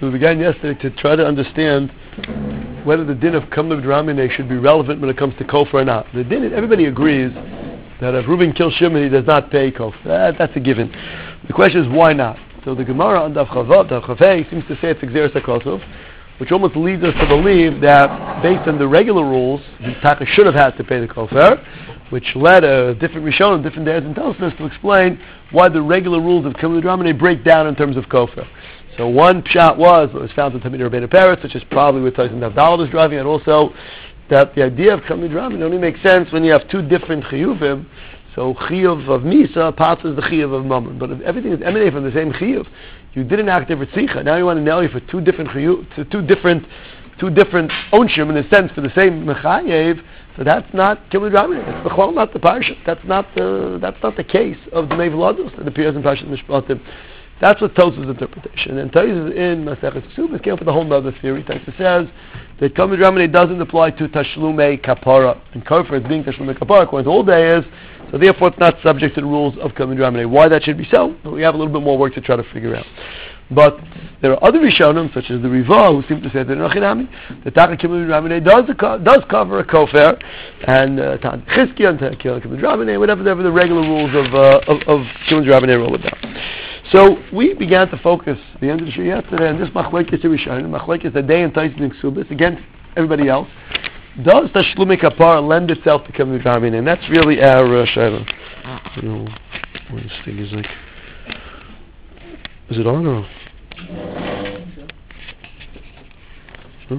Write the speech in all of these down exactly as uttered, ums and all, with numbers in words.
So we began yesterday to try to understand whether the din of Kamlev Dramine should be relevant when it comes to Kofar or not. The din, everybody agrees that if Reuben kills Shimon, he does not pay Kofar. That, that's a given. The question is, why not? So the Gemara on Daf Chavav, Daf Chavei, seems to say it's Xeris HaKosov, which almost leads us to believe that based on the regular rules, the Taka should have had to pay the Kofar, which led a different Rishonim, different days and Tosfos to explain why the regular rules of Kamlev Dramine break down in terms of Kofar. So one pshat was what was found in Talmidei Rabbeinu Peretz, which is probably what Tyson Davdal is driving, and also that the idea of Kamlev Dramine only makes sense when you have two different chiyuvim. So chiyuv of Misa passes the chiyuv of Mammon, but if everything is emanating from the same chiyuv, you did an active ritzicha. Now you want to nail you for two different chiyuv, two different, two different onshim in a sense for the same mechayev. So that's not Kamlev Dramine. It's b'chol not the parsha. That's not the that's not the case of the Mevladus that appears in Parshat Mishpatim. That's what Tosfos' interpretation. And Tosfos in Masechet Ksubas came up with a whole other theory. Tosfos says that Kamlev Dramine doesn't apply to Tashlumei Kapara, and Kofar is being Tashlumei Kapara according to all days. So therefore, it's not subject to the rules of Kamlev Dramine. Why that should be so? We have a little bit more work to try to figure out. But there are other Rishonim, such as the Riva, who seem to say that Nachinami, the Taka Kamlev Dramine does does cover a Kofar, and Tan Chizkiya and Kamlev Dramine, whatever, whatever the regular rules of uh, of, of Kamlev Dramine roll about. So we began to focus at the end of the show yesterday on this machlekes Rishonim, machlekes the day in Tyson and Ksubas against everybody else. Does Tashlumei Kapara lend itself to Kamlev Dramine? And that's really our uh, shayla. I don't know what this thing is like. Is it on or? No?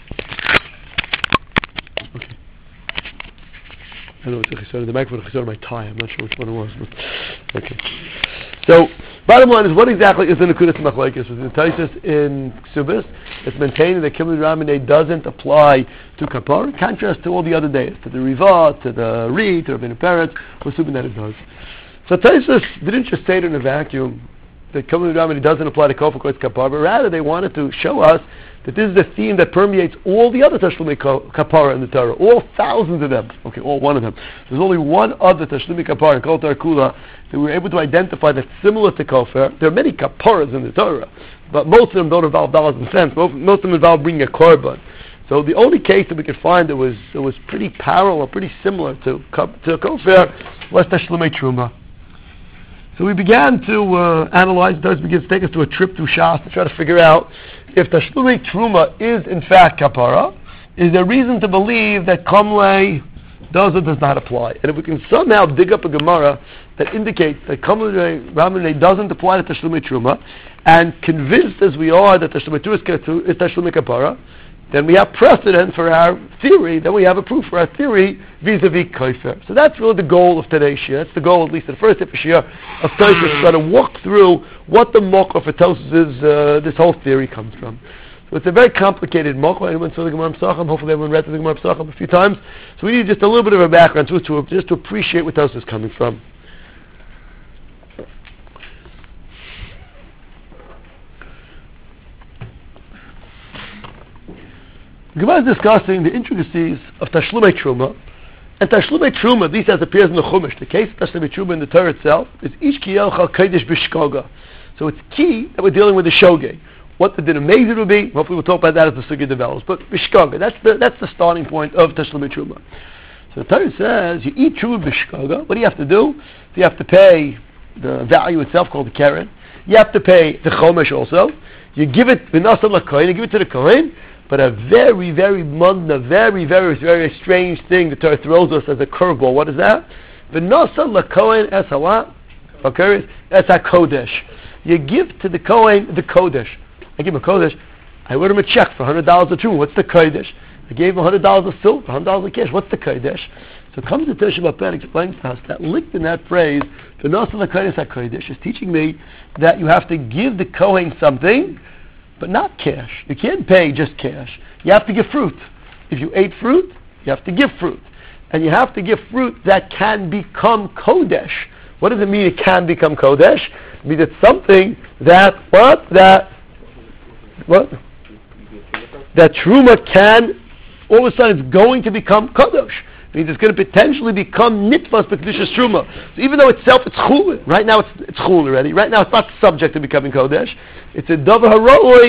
Okay. I know it's a chisar. The microphone chisar on my tie. I'm not sure which one it was. But okay. So, bottom line is, what exactly is the Nekudas Machlekes? Within Tosfos in Ksubas, it's maintaining that Kamlev Dramine doesn't apply to Kapar, in contrast to all the other days, to the Riva, to the Ri, to Rabbeinu Peretz, we're assuming that it does. So Tosfos didn't just say it in a vacuum that Kamlev Dramine doesn't apply to Kofar Koitz Kapar, but rather they wanted to show us that this is a theme that permeates all the other Tashlumei Kapara in the Torah, all thousands of them. Okay, all one of them. There's only one other Tashlumei Kapara in Kol Torah Kula that we were able to identify that's similar to Kofar. There are many Kaparas in the Torah, but most of them don't involve dollars and cents. Most, most of them involve bringing a korban. So the only case that we could find that was that was pretty parallel, pretty similar to to Kofar was Tashlumei Truma. So we began to uh, analyze. Those begins to take us to a trip through Shas to try to figure out if Tashlumei Truma is in fact Kapara. Is there reason to believe that Kamlei does or does not apply? And if we can somehow dig up a Gemara that indicates that Kamlev Dramine doesn't apply to Tashlumei Truma, and convinced as we are that Tashlumei Truma is Tashlumei Kapara, then we have precedent for our theory, then we have a proof for our theory vis-a-vis Kofar. So that's really the goal of today's Shia. That's the goal, at least the first half of Shia, of Tosfos, to try to walk through what the Mokha for Tosfos' uh, this whole theory comes from. So it's a very complicated Mokha. Anyone saw the Gemara Pesachim? Hopefully everyone read the Gemara Pesachim a few times. So we need just a little bit of a background to, to just to appreciate where Tosfos is coming from. The Gemara is discussing the intricacies of Tashlumei Truma, and Tashlumei Truma, at least as appears in the Chumash, the case of Tashlumei Truma in the Torah itself, is Ish Kiyel Chal Kodesh B'Shkoga. So it's key that we're dealing with the Shogeg. What the din of Mezid will be, hopefully we'll talk about that as the Sugya develops, but B'Shkoga, that's the, that's the starting point of Tashlumei Truma. So the Torah says, you eat Truma B'Shkoga, what do you have to do? You have to pay the value itself, called the Keren. You have to pay the Chomesh also. You give it, V'nasa L'Kohen, you give it to the Kohen. But a very, very mundna, very, very, very strange thing the Torah throws us as a curveball. What is that? V'nasa l'kohen es hawa, okay, es ha-kodesh. You give to the Kohen the kodesh. I give him a kodesh. I wrote him a check for one hundred dollars of truma. What's the kodesh? I gave him one hundred dollars of silver, one hundred dollars of cash. What's the kodesh? So comes the Tosha Bapet explains to us that linked in that phrase, v'nasa l'kohen es ha-kodesh, is teaching me that you have to give the Kohen something, but not cash. You can't pay just cash. You have to give fruit. If you ate fruit, you have to give fruit. And you have to give fruit that can become Kodesh. What does it mean it can become Kodesh? It means it's something that, what? That, what? That Truma can, all of a sudden it's going to become Kodesh. It means it's going to potentially become Nitvas B'Kedusha's Truma. So even though itself it's Chulin, right now it's, it's Chulin already, right now it's not subject to becoming Kodesh, it's a Davar Haroi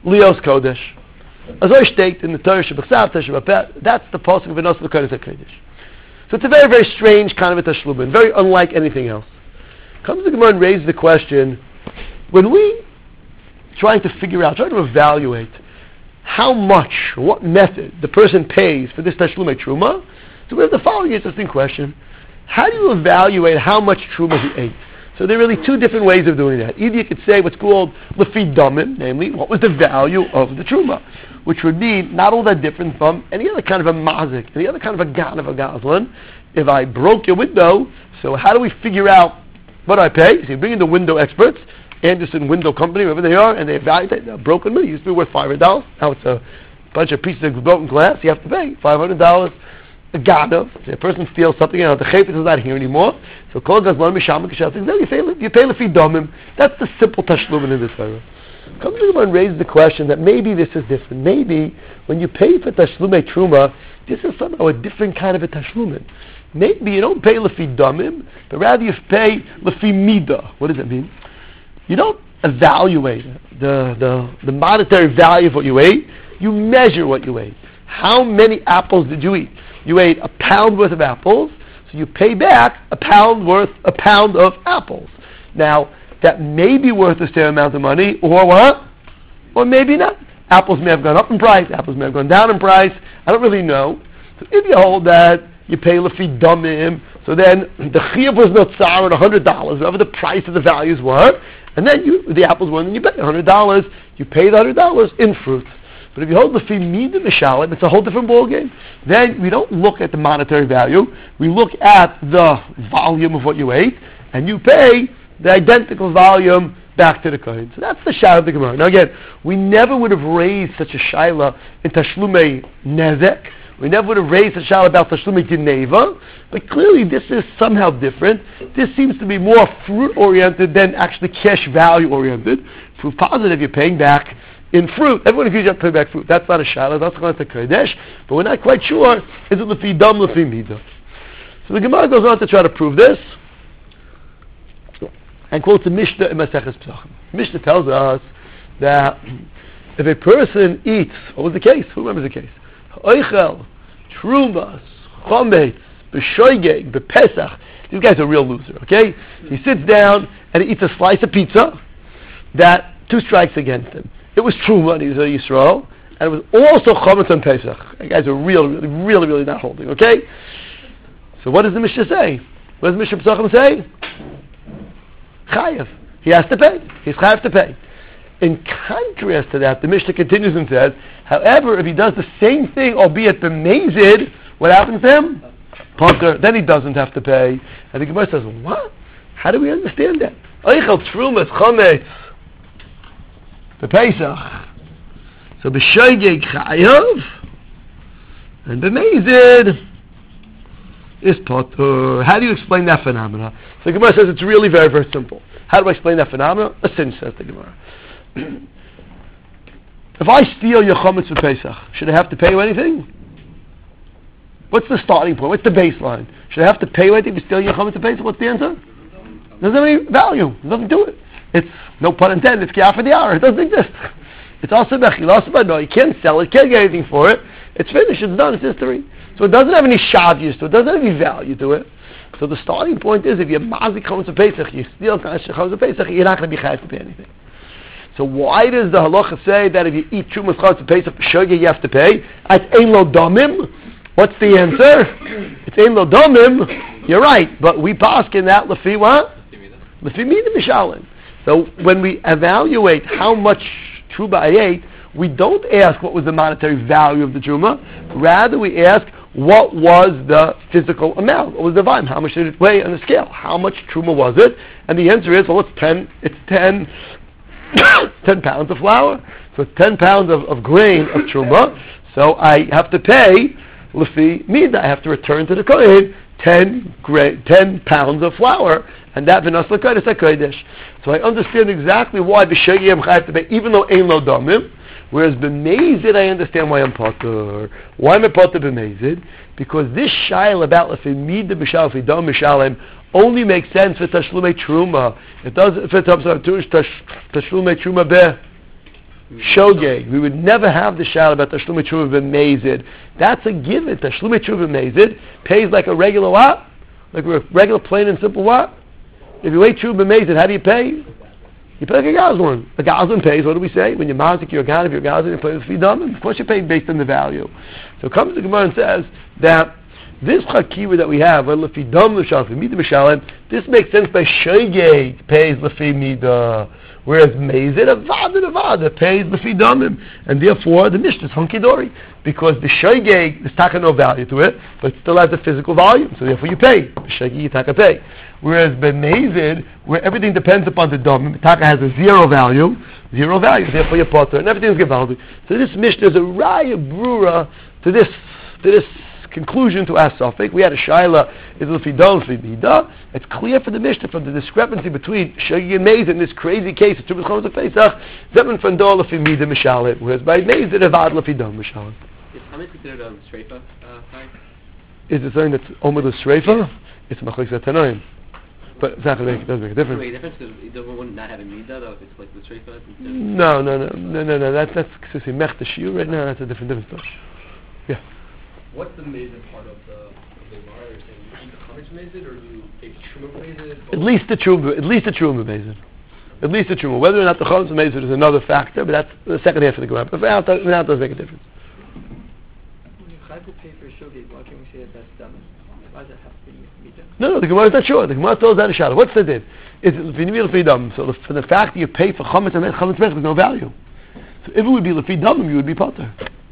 Leos Kodesh. Azoi steht in the Torah Shebechsav, Teshuvah, that's the pasuk of V'nos L'Kodesh HaKodesh. So it's a very, very strange kind of a tashlumin, very unlike anything else. Comes the Gemara and raises the question, when we trying to figure out, trying to evaluate how much, or what method the person pays for this tashlumei truma, so we have the following interesting question. How do you evaluate how much truma he ate? So there are really two different ways of doing that. Either you could say what's called lefi damim, namely, what was the value of the truma, which would be not all that different from any other kind of a mazik, any other kind of a gan of a gazlan. If I broke your window, so how do we figure out what I pay? So you bring in the window experts, Anderson Window Company, wherever they are, and they evaluate a broken window. It used to be worth five hundred dollars. Now it's a bunch of pieces of broken glass. You have to pay five hundred dollars. A ganav. So a person steals something, and the chayfetz is not here anymore. So kol gazlan misham k'shel says, no, you pay you pay lefi domim. That's the simple tashlumin in this Torah. Comes to and raises the question that maybe this is different. Maybe when you pay for tashlumei truma, this is somehow a different kind of a tashlumin. Maybe you don't pay lefi domim, but rather you pay lefi mida. What does it mean? You don't evaluate the, the, the monetary value of what you ate. You measure what you ate. How many apples did you eat? You ate a pound worth of apples, so you pay back a pound worth, a pound of apples. Now, that may be worth the same amount of money, or what? Or maybe not. Apples may have gone up in price, apples may have gone down in price. I don't really know. So if you hold that, you pay lefi damim, so then the chiyuv was not tsar at one hundred dollars, whatever the price of the values were, and then you, the apples were, and then you pay one hundred dollars, you pay the one hundred dollars in fruit. But if you hold lefi mida mishalim, it's a whole different ballgame. Then we don't look at the monetary value, we look at the volume of what you ate, and you pay the identical volume back to the kohen. So that's the shayla of the Gemara. Now again, we never would have raised such a shayla in tashlumei nezek. We never would have raised a shayla about tashlumei dineva, but clearly this is somehow different. This seems to be more fruit-oriented than actually cash value-oriented. Proof positive, you're paying back in fruit. Everyone agrees you have to pay back fruit. That's not a shayla, that's going to kodesh, but we're not quite sure, is it lefi dam, lefi mida? So the Gemara goes on to try to prove this, and quotes the Mishnah in Maseches Pesachim. Mishnah tells us that if a person eats, what was the case? Who remembers the case? Oichel, Trumas, Chometz, B'shoigeg, B'pesach. These guys are a real loser, okay? He sits down and he eats a slice of pizza that two strikes against him. It was Truma, and he's a Yisrael, and it was also Chometz and Pesach. You guys are really, really, really, really not holding, okay? So what does the Mishnah say? What does Mishnah Pesachim say? Chayav. He has to pay. He's chayav to pay. In contrast to that, the Mishnah continues and says, however, if he does the same thing, albeit b'mezid, what happens to him? Poker. Then he doesn't have to pay. And the Gemara says, what? How do we understand that? Oichel trumas chometz b'pesach. So b'shoigeg chayav, and b'mezid is potter. How do you explain that phenomena? So the Gemara says it's really very, very simple. How do I explain that phenomena? A sin, says the Gemara. If I steal your chometz for Pesach, should I have to pay you anything? What's the starting point? What's the baseline? Should I have to pay you anything to steal your chometz for Pesach? What's the answer? It doesn't have any value. It doesn't do it. It's, no pun intended, it's kiaf for the hour. It doesn't exist. It's also bechil, also no, you can't sell it, can't get anything for it. It's finished, it's done, it's history. So it doesn't have any shavius to it, it doesn't have any value to it. So the starting point is, if you have mazik chometz of Pesach, you steal chometz of Pesach, you're not going to be chayav to pay anything. So why does the halacha say that if you eat trumas chometz of Pesach for shogeg, you have to pay? It's ein lo domim. What's the answer? It's ein lo domim. You're right, but we paskin that lefi what? Lefi mida mishalim. So when we evaluate how much truma I ate, we don't ask what was the monetary value of the truma. Rather, we ask what was the physical amount. What was the volume? How much did it weigh on the scale? How much truma was it? And the answer is, well, it's ten. It's ten. ten pounds of flour. So it's ten pounds of, of grain of truma. So I have to pay lefi mida. I have to return to the kohen ten gra- ten pounds of flour, and that v'nas l'kodesh kodesh. So I understand exactly why b'shegiyim I have to pay, even though ein lo damim. Whereas b'mezid, I understand why I'm potter. Why am I potter b'mezid? Because this shail about lefi mida b'shal lefi dam b'shalem only makes sense for tashlumei truma. It doesn't. If it's tashlume truma be Shogeg. We would never have the shal about Tashlumei Tshuva b'mezid. That's a given. Tashlumei Tshuva b'mezid pays like a regular what? Like a regular plain and simple what? If you wait Tshuva b'mezid, how do you pay? You pay like a Gazlan. A Gazlan pays, what do we say? When you're mazik, you're a Gan, if you're a Gazlan, you pay with Fidam. Of course you pay based on the value. So it comes to the Gemara and says that this Chakira that we have, well, Lefi Dam L'Shalem, Lefi Midah M'Shalem, this makes sense by Shogeg pays Lefi Midah. Whereas Mezid, Avada, Avada, pays the Fidamim. And therefore, the Mishnah is hunky-dory. Because the Shogeg, there's taka no value to it, but it still has a physical volume. So therefore you pay. The Shogeg, you taka pay. Whereas by Mezid, where everything depends upon the Damim, taka has a zero value, zero value, therefore you potter, and everything is givaldi. So this Mishnah is a raya brura to this, to this conclusion to our suffix. We had a shaila, is l'fidon l'fidida. It's clear for the Mishnah from the discrepancy between Shogeg and Mezid in this crazy case of Tumas Chometz Pesach, Zeman Fandor l'fimida mishalet, whereas by Mezid avad l'fidon mishalet. Is Hametz considered a Shreifa sign? Is it something that's Omer l'Shreifa? It's Machlekes Tanoim. But it's not going to make, it doesn't make a difference. Does it make a difference? It doesn't not have a midah though if it's like the Shreifa? No, no, no, no, no, no. That's that's because mech the shiur right now. That's a different different stuff. Yeah. What's the mezid part of the of the Gemara? Are you saying you eat the chametz mezid, or you take truma mezid? At least the truma, at least the truma mezid. At least the truma. Whether or not the chametz mezid is another factor, but that's the second half of the Gemara. But for now, it doesn't make a difference. When you have to pay for shogeg, why can't we say that that's done? Why does that have to be midah? No, no, the Gemara is not sure. The Gemara throws out a shadow. What's the din? It's l'finimil l'fidam. So the, for the fact that you pay for chametz and chametz mezid, there's no value. So if it would be l'fidam, you would be potter.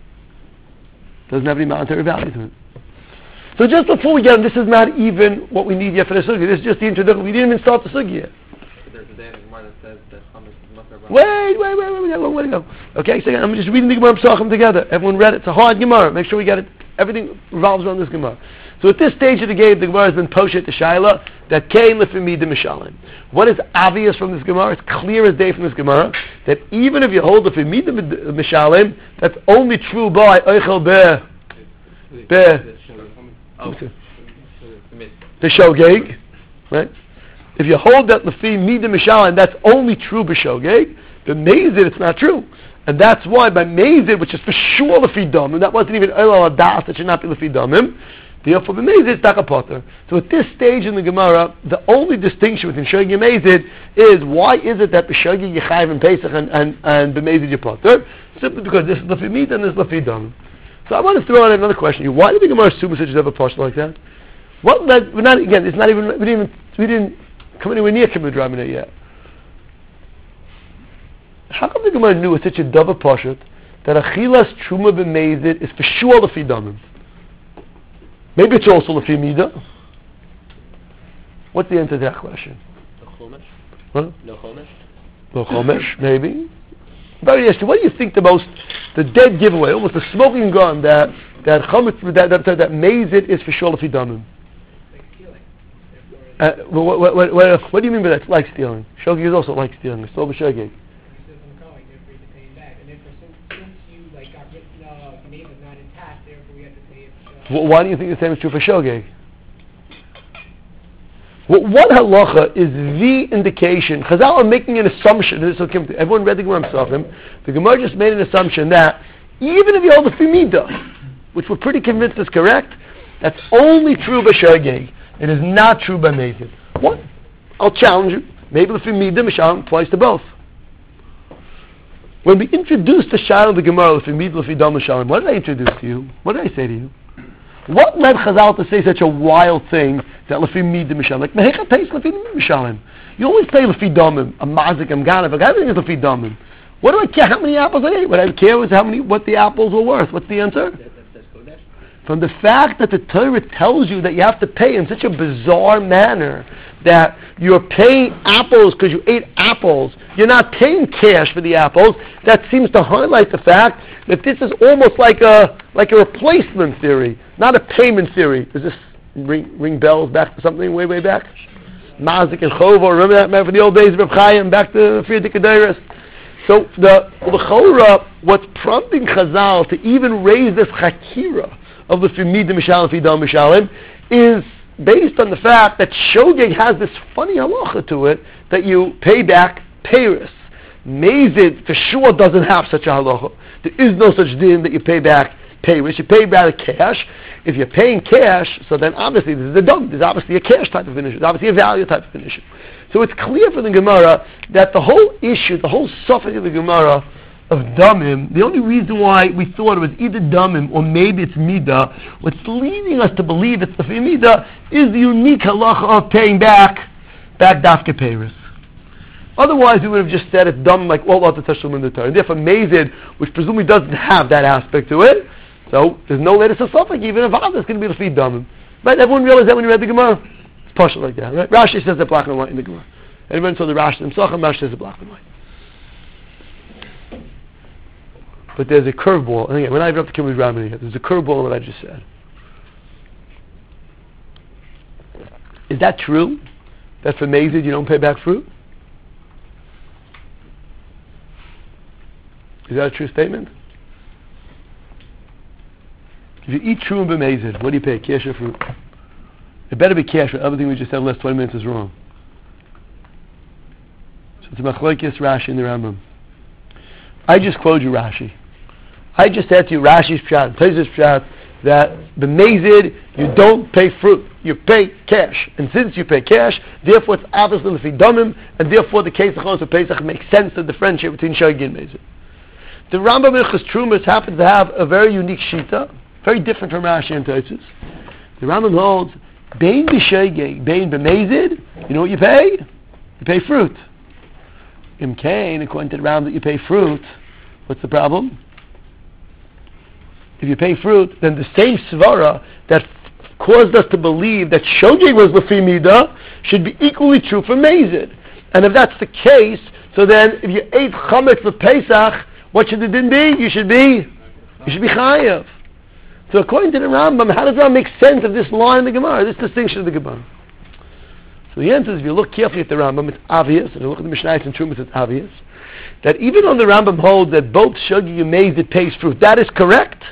Doesn't have any monetary value to it. So just before we get on, this is not even what we need yet for the sugi. This is just the introduction. We didn't even start the sugi yet. There's a day in the Gemara that says that chametz is mutter. Wait, wait, wait, wait, we got a long way to go. Okay, so I'm just reading the Gemara Pesachim together. Everyone read it. It's a hard Gemara. Make sure we get it. Everything revolves around this Gemara. So at this stage of the game, the Gemara has been poshet to Shaila that came l'fimida mishalim. What is obvious from this Gemara? It's clear as day from this Gemara that even if you hold l'fimida mishalim, that's only true by oichel be be the shogeg, right? If you hold that l'fimida mishalim, that's only true by shogeg. The mezid, it's not true. And that's why by mezid, which is for sure l'fidamim, that wasn't even oil adas, that should not be l'fidamim. Therefore, b'mezid it's taka potter. So at this stage in the Gemara, the only distinction between shogeg and mezid is why is it that b'shogeg you chayiv and pesach and and, and b'mezid you potter? Simply because this is l'fimid and this is l'fidam. So I want to throw out another question here. Why did the Gemara assume such a portion like that? What led? We're not again. It's not even. We didn't. Even, we didn't come anywhere near Kibbutz Ramina yet. How come the Gemara knew it's such a double poshet that achilas truma b'mezid is for sure l'fidamim? Maybe it's also l'fimida. What's the answer to that question? No chomesh? Huh? No chomesh? No chomesh, maybe. Very interesting. What do you think the most, the dead giveaway, almost the smoking gun that that chometz, that that, that, that mezid is for sure l'fidamim? Like stealing. Uh, what, what, what, what, what do you mean by that? It's like stealing. Shogeg is also like stealing. It's all b'shogeg. Why do you think the same is true for shogeg? What, what halacha is the indication? Chazal are making an assumption. This will come to, everyone read the Gemara Pesachim. The Gemara just made an assumption that even if you hold the fimida, which we're pretty convinced is correct, that's only true by shogeg. It is not true by mezid. What? I'll challenge you. Maybe the fimida mishalim applies to both. When we introduced the shayla of the Gemara, the fimida l'fidam mishalim, what did I introduce to you? What did I say to you? What led Chazal to say such a wild thing that l'fimida mishalim? Like mehecha pays l'fimida mishalim. You always pay l'fidamim, a mazik, a mganav. Everything is l'fidamim. What do I care how many apples I ate? What I care is how many, what the apples were worth. What's the answer? That, that, that's kodesh. From the fact that the Torah tells you that you have to pay in such a bizarre manner that you're paying apples because you ate apples, you're not paying cash for the apples, that seems to highlight the fact that this is almost like a like a replacement theory, not a payment theory. Does this ring, ring bells back to something way, way back? Mazik and Chova, remember that, man, from the old days of Reb Chaim, back to Friedrich Kedeiros. So the the Chora, what's prompting Chazal to even raise this Chakira of the Fimida Mishalim, Fidam Mishalim, is based on the fact that shogeg has this funny halacha to it that you pay back peiros. Mazid for sure doesn't have such a halacha. There is no such din that you pay back payrish. You pay back cash. If you're paying cash, so then obviously this is a dog. There's obviously a cash type of an issue. There's obviously a value type of an issue. So it's clear for the Gemara that the whole issue, the whole suffix of the Gemara of damim, the only reason why we thought it was either damim or maybe it's midah, what's leading us to believe it's the midah is the unique halacha of paying back back dafke payrish. Otherwise, we would have just said it's dumb like all other tashlum in the Torah. And therefore, mazid, which presumably doesn't have that aspect to it, so there's no latest suffix. Even if others going to be the feed dumb. Right? Everyone realized that when you read the Gemara. It's partial like that. Right? Rashi says it black and white in the Gemara. Anyone saw the Rashi himself? Rashi says it black and white. But there's a curveball. And again, when I brought up the Kibbutz Ramani here, there's a curveball in what I just said. Is that true? That for mazid you don't pay back fruit? Is that a true statement? If you eat true and b'mezid, what do you pay? Cash or fruit? It better be cash, or everything we just said in the last twenty minutes is wrong. So it's a machlokes Rashi in the Rambam. I just quoted you Rashi. I just said to you Rashi's pshat, Taisa's pshat, that b'mezid you don't pay fruit, you pay cash, and since you pay cash, therefore it's obviously the fidamim, and therefore the case of Chos Pesach makes sense to differentiate between shogeg and mezid. The Rambam in Chos Trumas happens to have a very unique shita, very different from Rashi and Tosfos. The Rambam holds, bein b'shogeg, bein b'mezid, you know what you pay? You pay fruit. Im kain, according to the Rambam, that you pay fruit, what's the problem? If you pay fruit, then the same svara that caused us to believe that shogeg was l'fi midah should be equally true for mezid. And if that's the case, so then if you ate chametz for Pesach, what should the din be? You should be, you should be chayav. So according to the Rambam, how does that make sense of this line in the Gemara, this distinction of the Gemara? So the answer is, if you look carefully at the Rambam, it's obvious, and you look at the Mishnayos and Trumas, it's obvious, that even on the Rambam holds that both shogeg and mezid pays fruit. That is correct,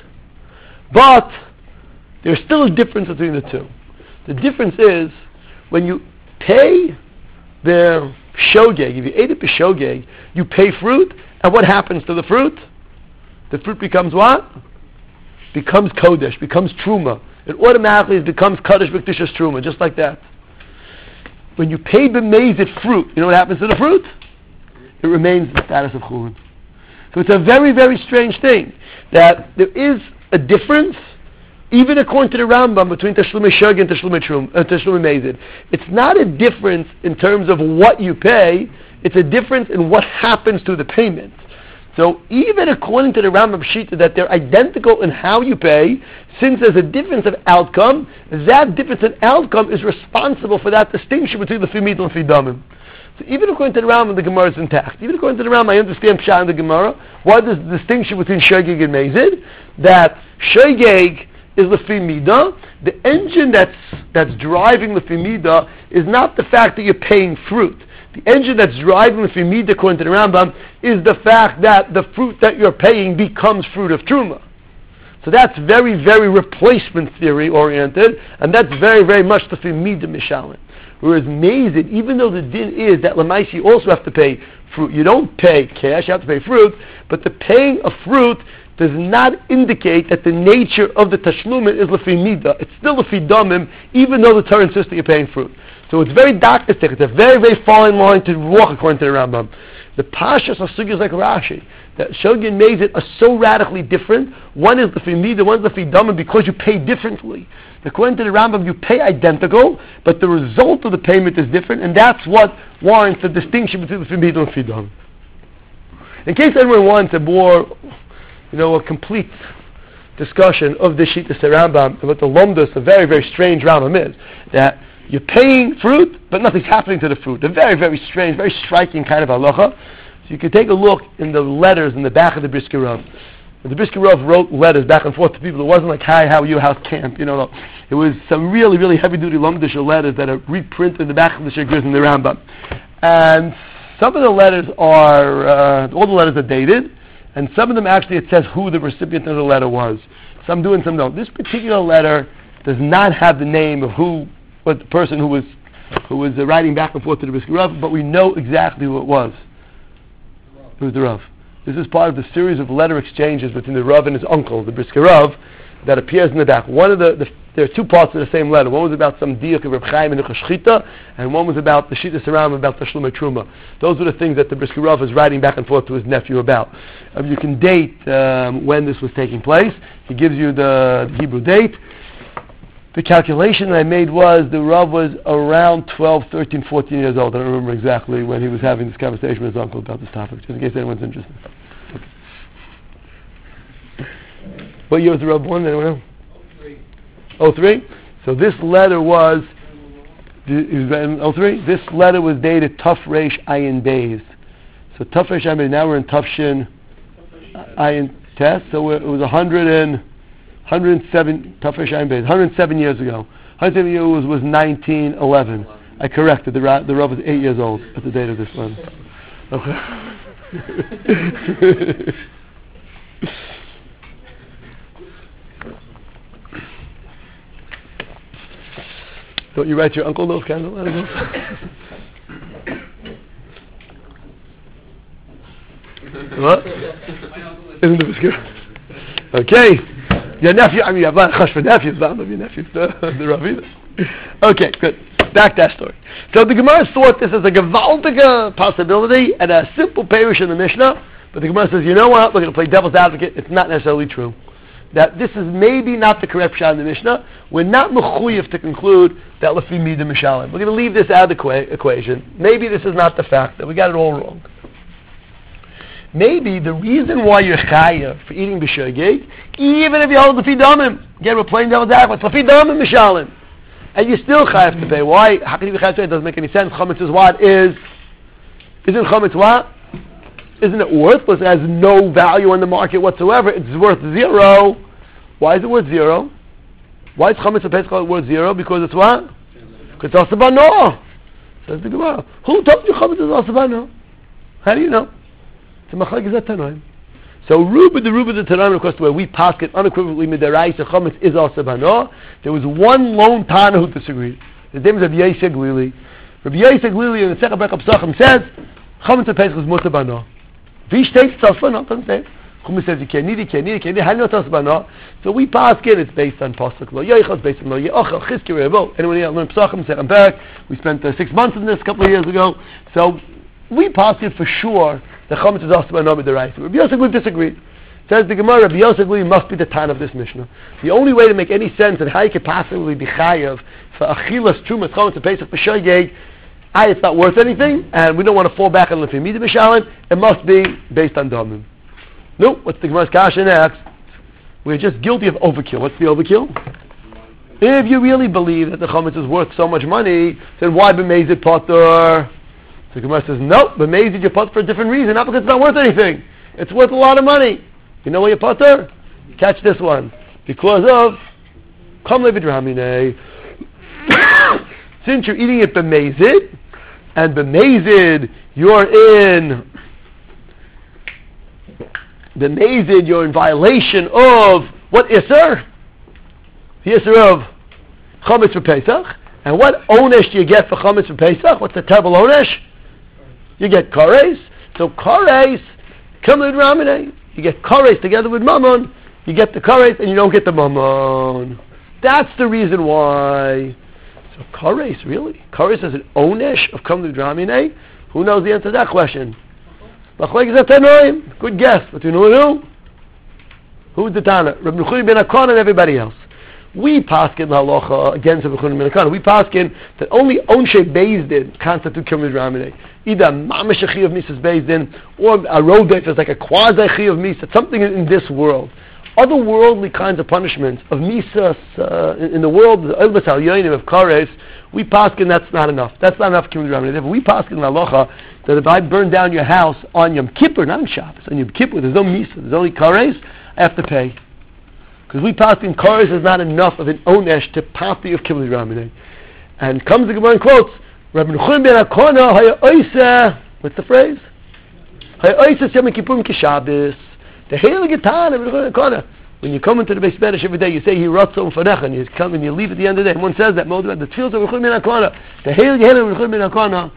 but there's still a difference between the two. The difference is, when you pay the shogeg, if you ate it for shogeg, you pay fruit, and what happens to the fruit? The fruit becomes what? Becomes kodesh, becomes truma. It automatically becomes kodesh b'kedusha truma, just like that. When you pay b'mezid fruit, you know what happens to the fruit? It remains in the status of chulin. So it's a very, very strange thing that there is a difference, even according to the Rambam, between tashlumei shogeg and tashlumei trum, uh, tashlumei mezid. It's not a difference in terms of what you pay. It's a difference in what happens to the payment. So even according to the Rambam Shita that they're identical in how you pay, since there's a difference of outcome, that difference in outcome is responsible for that distinction between the fimid and fidamim. So even according to the Rambam, the Gemara is intact. Even according to the Rambam, I understand pshat in the Gemara. What is the distinction between shogeg and mezid? That shogeg is the fimida. The engine that's that's driving the fimida is not the fact that you're paying fruit. The engine that's driving the fimida, according to the Rambam, is the fact that the fruit that you're paying becomes fruit of truma. So that's very, very replacement theory oriented, and that's very, very much the fimida mishalin. Whereas mezid, even though the din is that lamaisi you also have to pay fruit, you don't pay cash, you have to pay fruit, but the paying of fruit does not indicate that the nature of the tashlumin is lefimida. It's still lefidamim, even though the Torah insists that you're paying fruit. So it's very doctistic. It's a very, very fine line to walk according to the Rambam. The pashas of sugyas like Rashi, that shogeg and mezid are so radically different. One is the fimida, one is the fidamim, because you pay differently. According to the Rambam, you pay identical, but the result of the payment is different, and that's what warrants the distinction between the fimida and fidamim. In case anyone wants a more, you know, a complete discussion of the Shittas Rambam and what the Lomdus, a very, very strange Rambam is, that you're paying fruit, but nothing's happening to the fruit. A very, very strange, very striking kind of halacha. So you can take a look in the letters in the back of the Brisker Rav. The Brisker Rav wrote letters back and forth to people. It wasn't like, hi, how are you, how's camp? You know, it was some really, really heavy-duty Lomdisha letters that are reprinted in the back of the Shigriz and the Rambam. And some of the letters are, uh, all the letters are dated, and some of them actually it says who the recipient of the letter was. Some do and some don't. This particular letter does not have the name of who, what the person who was who was uh, writing back and forth to the Brisker Rav, but we know exactly who it was. It was the Rav. This is part of the series of letter exchanges between the Rav and his uncle, the Brisker Rav, that appears in the back. One of the, the there are two parts of the same letter. One was about some diuk of Reb Chaim and Shchita, and one was about the Shita Saram, about the Shlomei Truma. Those were the things that the Brisker Rav is writing back and forth to his nephew about. Um, you can date um, when this was taking place. He gives you the, the Hebrew date. The calculation that I made was the Rav was around twelve, thirteen, fourteen years old. I don't remember exactly when he was having this conversation with his uncle about this topic, just in case anyone's interested. Okay. What year was the Rav born? Anyone know? oh three. So this letter was, it was in oh three? This letter was dated Tuf Reish Ayin Beis. So Tuf Reish Ayin Beis, now we're in Tuf Shin Ayin Test, so it was one hundred and one hundred seven, Tuf Reish Ayin Beis, one hundred seven years ago. one hundred seven years was, was nineteen eleven. I corrected, the, Ra- the Rav was eight years old at the date of this one. Okay. Don't you write your uncle those kinds of letters? What? Isn't it good? Okay. Your nephew, I mean, you have a lot of chash for nephews, but I don't know if your nephew's the, the Rav either. Okay, good. Back to that story. So the Gemara thought this is a gewaltige possibility and a simple parish in the Mishnah, but the Gemara says, you know what, we're going to play devil's advocate. It's not necessarily true. That this is maybe not the correct pshat in the Mishnah. We're not mechuyev to conclude that lefi midah mishalim. We're going to leave this out of the equa- equation. Maybe this is not the fact, that we got it all wrong. Maybe the reason why you're chayav for eating b'shogeg, even if you hold lefi damim, again we're playing devil's advocate, lefi damim mishalim, and you're still chayav to pay. Why? How can you be chayav to pay? It doesn't make any sense. Chametz is what? Is, isn't chametz what? Isn't it worthless? It has no value on the market whatsoever. It's worth zero. Why is it worth zero? Why is chametz of Pesach worth zero? Because it's what? Because it's asabano. Says the Gemara. Who told you chametz is asabano? How do you know? It's a machlekes tanoim. So Ruba the Ruba the Tanoim, of course, where we pass it unequivocally midaraisa chametz is asabano. There was one lone Tana who disagreed. His name is Rabbi Yosef Glili. Rabbi Yosef Glili in the Sechet Berachah Pesachim says chametz of Pesach is mutabano. Wie steht es auf no? Doesn't say. Chumash says you can't need it, can't need it, can't need it. How do you know it's So we pass it. It's based on pasuk lo yoichas, based on lo yochel chizki revo. Anyone here learn Pesachim? Sechem Perek. We spent uh, six months in this a couple of years ago. So we pass it for sure. The chametz is also no midaraisa. Rabbi Yosef Glili disagreed. Says the Gemara, Rabbi Yosef Glili must be the tan of this Mishnah. The only way to make any sense of how you could possibly be chayav for achilas trumas chametz and pesach b'shogeg, I, it's not worth anything, and we don't want to fall back on lefi midah mishalim. It must be based on damim. No, what's the Gemara's kasha next? We're just guilty of overkill. What's the overkill? If you really believe that the chametz is worth so much money, then why b'meizid potter? So the Gemara says, no, b'meizid you're potter for a different reason, not because it's not worth anything. It's worth a lot of money. You know why you're potter? Catch this one. Because of kam levidramine. Since you're eating it b'meizid, and b'meizid you're in b'meizid you're in violation of what iser? The iser of chametz for Pesach. And what onesh do you get for chametz for Pesach? What's the terrible onesh? You get kares. So kares, come with ramine. You get kares together with mammon. You get the kares and you don't get the mammon. That's the reason why. So kares, really? Kares is an onesh of Kamlu Dramine? Who knows the answer to that question? Good guess. But you know who? Who's the Tana? Rabbi Mechurim ben Akon and everybody else. We paskin the halacha against Rabbi Mechurim ben Akon. We paskin that only onshe Bezdin constitute Kamlu Dramine. Either mamash chi of Misas Bezdin or a rodef is like a quasi chi of Misas. Something in, in this world. Otherworldly kinds of punishments of misas uh, in, in the world of elbas al yonim of kares, we paskin that's not enough. That's not enough. We paskin halacha that if I burn down your house on Yom Kippur, not on Shabbos, on Yom Kippur, there's no misa, there's only kares, I have to pay because we paskin kares is not enough of an onesh to papi of kibbutz ramine. And comes the Gemara and quotes Rabbi Mechurim ben Akona haya oisa. What's the phrase? Haya oisa Yom Kippurim kishabbos. The heilige Tana, when you come into the Beis Medrash every day, you say, He Ratzon Fanecha, and you come and you leave at the end of the day. And one says that, the tefillos of Rechuim Ben Akona, the heilige heilige Rechuim Ben Akona. So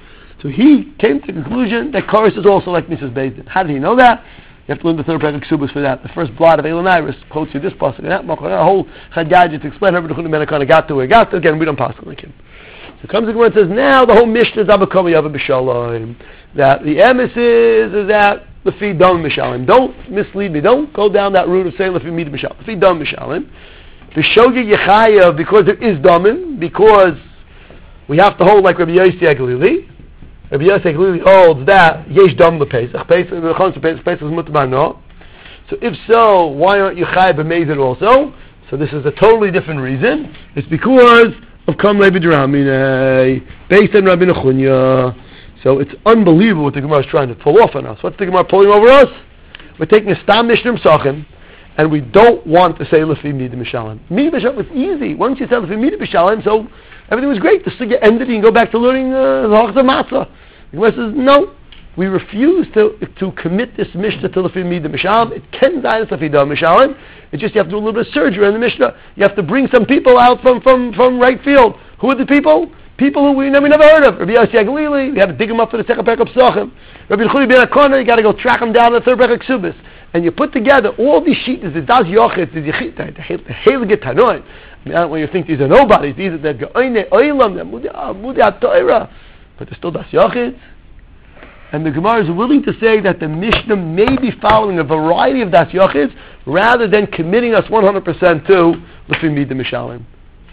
So he came to the conclusion that chorus is also like Missus Bezdin. How did he know that? You have to learn the third parak Ksubas for that. The first blot of Elon Iris quotes you this pasuk and that pasuk, a whole chadgaja to explain how the Chumash kind of got to where it got to. Again, we don't pass like him. So comes the Gemara and says, now the whole Mishnah is Abakam Yava B'Shalom. That the emes is, is that Lefi Dom Mishalim. Don't mislead me. Don't go down that route of saying Lefi Mid Mishalim. Lefi Dom Mishalim. B'Shogeg Yechayev, because there is Domim, because we have to hold like Rabbi Yossi Aglili. Rabbi Yossi Aglili holds that Yesh Dom LePesach. Pesach, the Chon Pesach, Pesach is Mutmano. So if so, why aren't you Chayev B'Mezid also? So this is a totally different reason. It's because of Kam Levi D'Ramine, based on Rabbi Nechunya. So it's unbelievable what the Gemara is trying to pull off on us. What's the Gemara pulling over us? We're taking a Stam Mishnah Sachem, and we don't want to say Lefi Mida Mishalim. Mida Mishalim was easy. Once you said Lefi Mida Mishalim, so everything was great. The sugya ended, you can go back to learning uh, the Hachzah Matzah. The Gemara says, no, we refuse to to commit this Mishnah to Lefi Mida Mishalim. It can die as Lefi Mida Mishalim. It's just you have to do a little bit of surgery in the Mishnah. You have to bring some people out from, from, from right field. Who are the people? People who we never, never heard of. Rabbi Yossi Aglili, we have to dig them up for the second parak of Psachim. Rabbi Yehuda ben Akona, you got to go track them down to the third parak of Ksubis. And you put together all these sheets, the Das Yochid, the Yechita, the Heilige Tanoim. I mean, I don't want you to think these are nobodies. These are the Ge'oine Oilam, the Mudei HaTorah. But they're still Das Yochid. And the Gemara is willing to say that the Mishnah may be following a variety of Das Yochids rather than committing us one hundred percent to Lefi Mida Mishalim.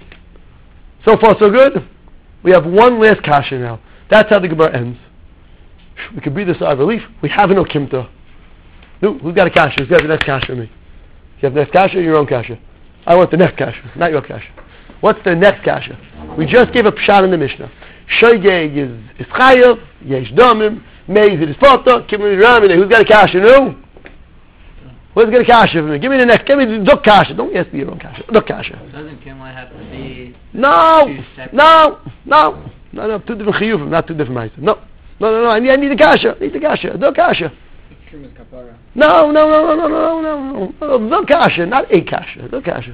So far, so good. We have one last kasha now. That's how the Gemara ends. We can breathe a sigh of relief. We have no kimta. No, who's got a kasha? Who's got the next kasha? Me. You have the next kasha or your own kasha? I want the next kasha, not your kasha. What's the next kasha? We just gave a pshat in the Mishnah. Shoygeg is chayav, yesh domim, meiz is foto, kimli ramine. Who's got a kasha? No. Who's got a kasha for me? Give me the next. Give me the duk kasha. Don't ask me your own kasha. Duk kasha. Doesn't Kimla have to be No, two separate? no, no, no, no. Two different chiyuvim, not two different ma'asim. No, no, no, no. I need, I need the kasha. I need the kasha. Duk kasha. No, no, no, no, no, no, no, no. No, duk kasha, not a kasha. Duk kasha.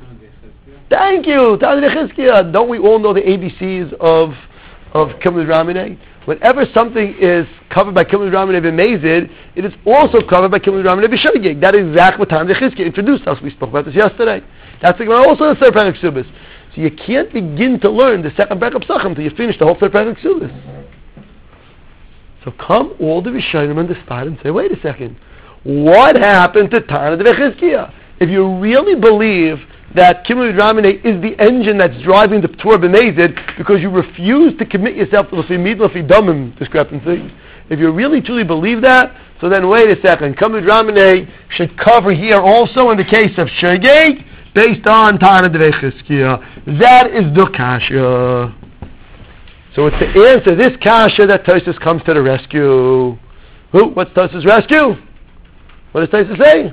Thank you. Don't we all know the A B Cs of of Kimli Ramine? Whenever something is covered by Kimli Ramine B'Mezid, it is also covered by Kimli Ramine B'Shogeg. That is exactly what Tam Dechizkiya introduced us. We spoke about this yesterday. That's the also the third parak of Ksubis. So you can't begin to learn the second parak of Psachim until you finish the whole third parak of Ksubis. So come all the Rishonim on the spot and say, wait a second, what happened to Tana Dechizkiya? If you really believe that Kimli Ramine is the engine that's driving the Torah B'Mezid because you refuse to commit yourself to the Lefi Mid, Lefi Domim discrepancy. If you really truly believe that, so then wait a second. Kimli Ramine should cover here also in the case of Shogeg based on Tana Dechizkiya. That is the kasha. So it's to answer this kasha that Tosfos comes to the rescue. Who? What's Tosfos' rescue? What does Tosfos say?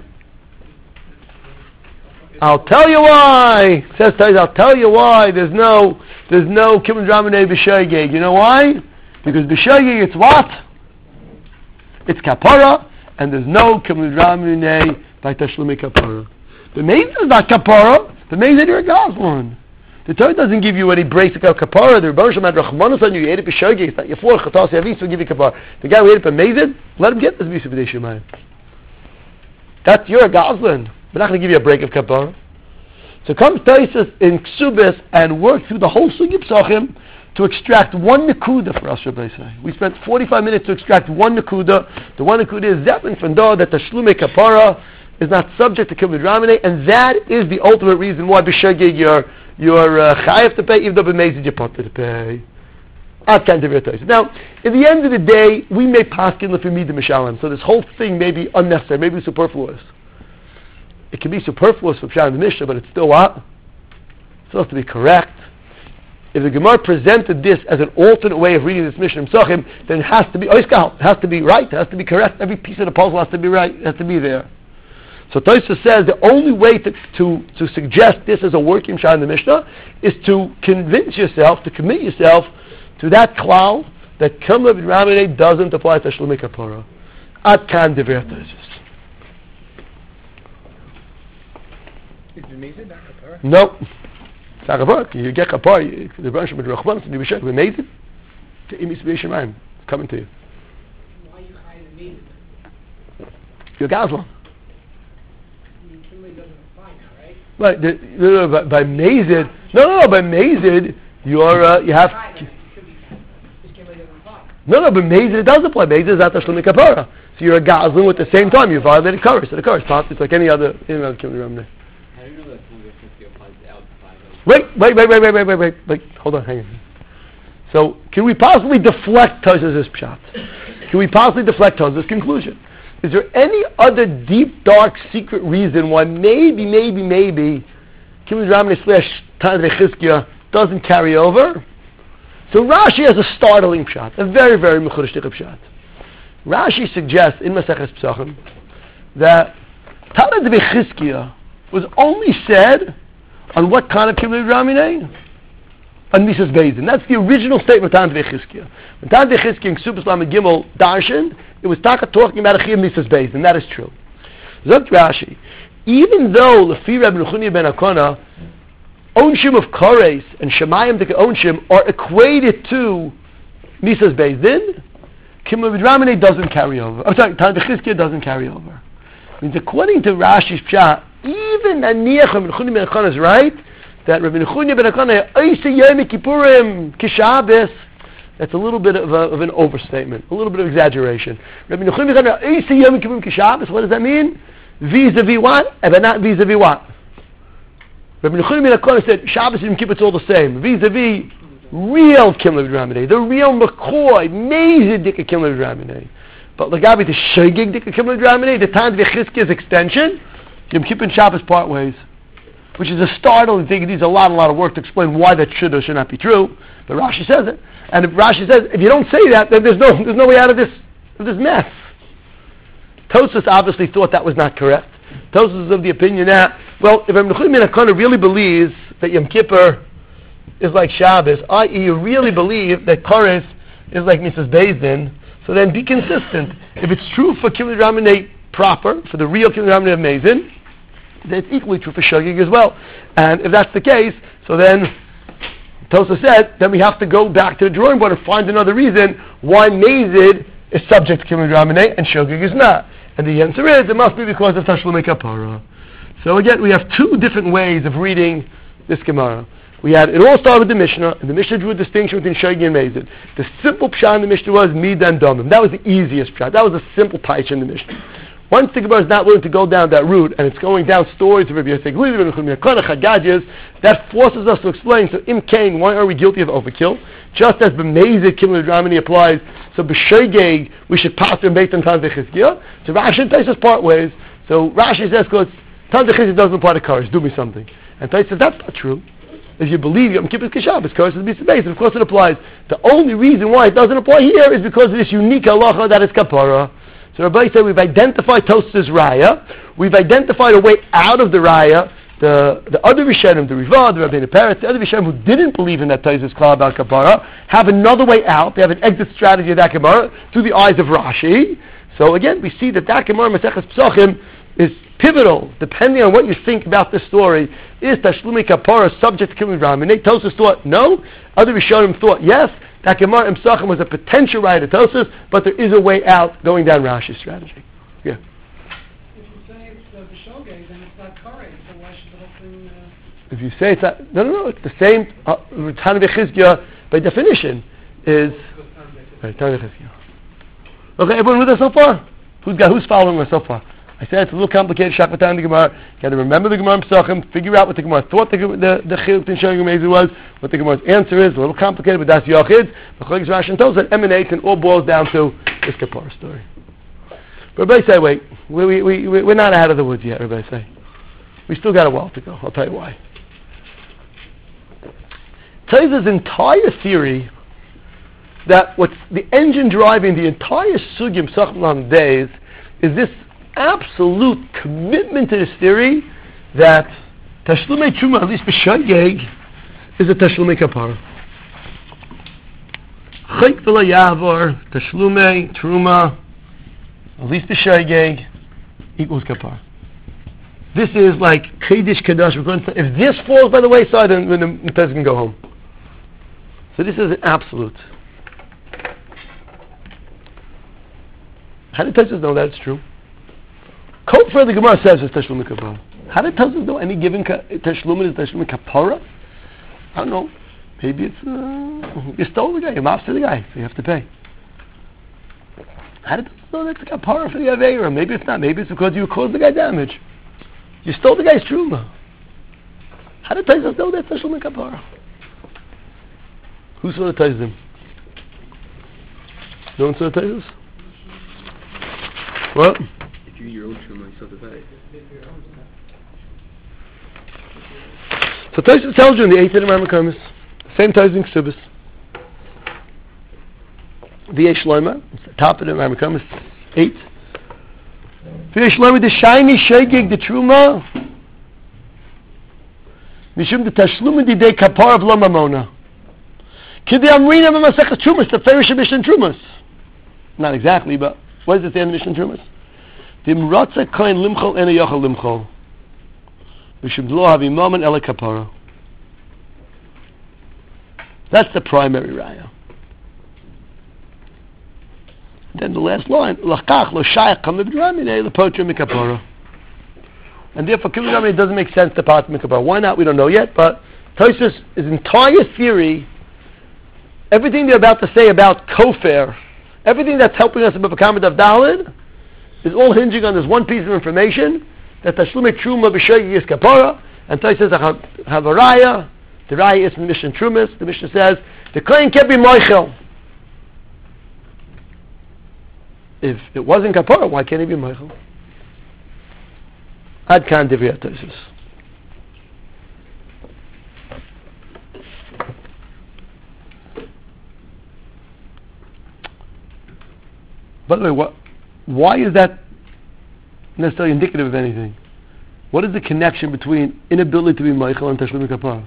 I'll tell you why. Says Tosfos, I'll tell you why. There's no, there's no Kimli Ramine B'Shogeg. You know why? Because B'Shogeg it's what? It's kapara, and there's no Kimli Ramine by Tashlumi kapara. The maze is not kapara. The maze is your goslin. The Torah doesn't give you any breaks about kapara. The Rebbe Shem had Rachmanus on you. You ate it B'Shogeg. It's not your four chatas yavis will give you kapara. The guy who ate it B'Mezid, let him get this Bisa B'Dei Shemayim. That's your goslin. We're not going to give you a break of kapara. So comes Tosfos in Ksubis and work through the whole Sugi Psachim to extract one Nakuda for us, Rabbi say. We spent forty-five minutes to extract one Nakuda. The one Nakuda is Zeppin Fandor that the Shlume Kapara is not subject to Kimli Ramine, and that is the ultimate reason why B'Shogeg you're, you're uh, chayav to pay, even though B'Mezid you're potter to pay. Now, at the end of the day, we may paskin Lefi Mida Mishalim, so this whole thing may be unnecessary, maybe superfluous. It can be superfluous for Pshat in the Mishnah, but it's still what? It's supposed to be correct. If the Gemara presented this as an alternate way of reading this Mishnah Psachim, then it has to be oiskal. It has to be right. It has to be correct. Every piece of the puzzle has to be right. It has to be there. So Tosfos says the only way to, to, to suggest this as a working Pshat in the Mishnah is to convince yourself, to commit yourself to that klal that Kimli Ramine doesn't apply to Shlomei Kapara. Ad kan divrei Tosfos. Is B'Mezid not kapara? No. It's not kapara. You get kapara. The branch of the Rachman and you be B'Mezid to Imis B'Yishamayim. coming to you. Why you hide the meat? You're Gazlan. Somebody doesn't apply now, right? Right, the, no, no, by, by Mazid, no, no, no, by Mazid, you're, uh, you have, Right, it should be this Kimberly doesn't apply. no, no, but Mazid it does apply. Mazid is not Tashlumi Kapara. So you're a Gazlan at the same time, you violated Karis. So the Karis part, it's like any other, any other Kimberly Ramnei. How do you know that Tanvi Chizkiah applies outside of... Wait, wait, wait, wait, wait, wait, wait, wait, wait, hold on, hang on. So, can we possibly deflect Tosfos' pshat? Can we possibly deflect Tosfos' conclusion? Is there any other deep, dark, secret reason why maybe, maybe, maybe Kimberly Ramnei slash Tanvi Chizkiah doesn't carry over? So Rashi has a startling pshat, a very, very mechudeshtik pshat. Rashi suggests in Maseches Pesachim that Tanvi Chizkiah was only said on what kind of Kimberly Ramnei? On Mises Bezdin. That's the original statement of Tanvi Chizkiah. When Tanvi Chizkiah in Ksubas Lamed Gimel darshan, it was Taka talking about a Chiyuv Mises Bezdin. That is true. Zok Rashi, even though Lefi Reb Nechunya ben Akona, Onshim of Kores and Shemayim Dika Onshim are equated to Mises Bezdin, Kimberly Ramnei doesn't carry over. I'm sorry, Tanvi Chizkiah doesn't carry over. Means according to Rashi's pshat, even Aniach Reb Nechunya ben Akona is right, that Rabbi Nechunya ben Akana Oisei Yom Kippurim Kishabes, that's a little bit of, a, of an overstatement, a little bit of exaggeration. Rabbi Nechunya ben Akana Oisei Yom Kippurim Kishabes, what does that mean? Vis-a-vis what? But not vis-a-vis what? Rabbi Nechunya ben Akana said Shabbos and Yom Kippur it's all the same. Vis-a-vis real Kimler Ramidei, the real McCoy, amazing Dika Kimler Ramidei. But Lagabi the Shegig Dika Kimler Ramidei, the Tanvi Chizkiah's extension, Yom Kippur and Shabbos part ways. Which is a startling thing. It needs a lot, a lot of work to explain why that should or should not be true. But Rashi says it, and if Rashi says if you don't say that, then there's no, there's no way out of this, of this mess. Tosfos obviously thought that was not correct. Tosfos is of the opinion that, well, if Rabbi Nechunya ben Akana really believes that Yom Kippur is like Shabbos, that is, you really believe that Koris is like Mises Bezdin, so then be consistent. If it's true for Kimberly Ramnei proper, for the real Kimberly Ramnei of Mazin, it's equally true for Shogig as well. And if that's the case, so then Tosfos said, then we have to go back to the drawing board and find another reason why Mazid is subject to Kimberly Ramnei and Shogig is not. And the answer is, it must be because of Tashlumei Kapara. So again, we have two different ways of reading this Gemara. We had, it all started with the Mishnah, and the Mishnah drew a distinction between Shogig and Mazid. The simple pshat in the Mishnah was Midah and Domim. That was the easiest pshat. That was a simple taich in the Mishnah. Once the Gemara is not willing to go down that route, and it's going down stories of Rabbi Yosef Glili, Rabbi Nechunya ben Akana, that forces us to explain, so Im Kain, why are we guilty of overkill? Just as B'mezid Kimberly Ramnei applies, so B'shogeg, we should pass them based on Tanvi Chizkiah. So Rashi takes us part ways. So Rashi says, because Tanvi Chizkiah doesn't apply to Karis, do me something. And Tais says, that's not true. If you believe Yom Kippur is Shabbos, Karis is Mises Bezdin, of course it applies. The only reason why it doesn't apply here is because of this unique halacha that is Kapara. So Rabbi said we've identified Tosfos' Raya, we've identified a way out of the Raya. The the other Rishonim, the Riva, the Rabbeinu Peretz, the other Rishonim who didn't believe in that Tosfos Klal about Kapara, have another way out. They have an exit strategy of that Gemara through the eyes of Rashi. So again, we see that that Gemara Maseches Pesachim is pivotal, depending on what you think about this story. Is Tashlumei Kapara subject to Kimberly Ramnei? Tosfos thought no. Other Rishonim thought yes. That Gemara in Pesachim was a potential right of Tosfos, but there is a way out going down Rashi's strategy. Yeah. If you say it's uh, B'shogeg, then it's not Kares, so why should the whole thing... Uh... If you say it's not, no, no, no, it's the same. Uh, Tanvi Chizkiah, by definition, is... Right, Tanvi Chizkiah. Okay, everyone with us so far? Who's got, who's following us so far? I said it's a little complicated. Shakmatan the Gemara. You got to remember the Gemara in Pesachim. Figure out what the Gemara thought the the the chiluk in Shogeg Mazid was. What the Gemara's answer is. A little complicated, but that's Yochid. The Chogig Rashi and Tosfos that emanates and all boils down to this Kapara story. But Rabbi say, wait, we we we we're not out of the woods yet. Rabbi say, we still got a while to go. I'll tell you why. Tosfos' entire theory that what's the engine driving the entire sugim Pesachim days is this absolute commitment to this theory that Tashlumei Truma, at least B'shogeg, is a Tashlumei Kapara. Chayk v'la Yavor, Tashlumei Truma, at least B'shogeg, equals Kapara. This is like Kedesh Kadash. If this falls by the wayside, then, then the person can go home. So this is an absolute. How did Tosfos know that's true? Kofar, the Gemara says, is Tashlum Kapara. How did Tosfos know any given ka- Tashlum is Tashlum Kapara? I don't know. Maybe it's, uh, you stole the guy, you mobster the guy, so you have to pay. How did Tosfos know that's a Kapara for the Aveira? Maybe it's not. Maybe it's because you caused the guy damage. You stole the guy's Truma. How did Tosfos know that's Tashlum Kapara? Who saw the Tosfos? No one saw the Tosfos? What? If you eat your own truma, you still have to pay. So Tosfos tells you in the eighth of the Rambam, same Tosfos in Ksubis. V'yesh Shloima, it's the top of the Rambam, eight. V'yesh Shloima, the shiny shegig, the truma, mishum the tashlum didei kapar of lo mamona. Kidei amrina b'masechas trumas, the ferish of Mishnah Trumas. Not exactly, but what does it say in the Mishnah Trumas? Dimratza koin limchol ena yochel limchol. Mishum lo havi mammon ele kapara. That's the primary raya. Then the last line, L'chach lo shayach kam b'dramine l'potre mikapara. And therefore, it doesn't make sense to part mikapara. Why not? We don't know yet. But Tosfos' his entire theory, everything they're about to say about kofar, everything that's helping us about the comment of Dalid, is all hinging on this one piece of information that Tashlumei Truma b'shaygi is kapara, and Tosfos says have a raya. The raya is from the Mishnah Trumas. The Mishnah says the kohen can't be moichel. If it wasn't kapara, why can't he be moichel? Ad kan divrei Tosfos. By the way, what? Why is that necessarily indicative of anything? What is the connection between inability to be moichel and tashlum kapara?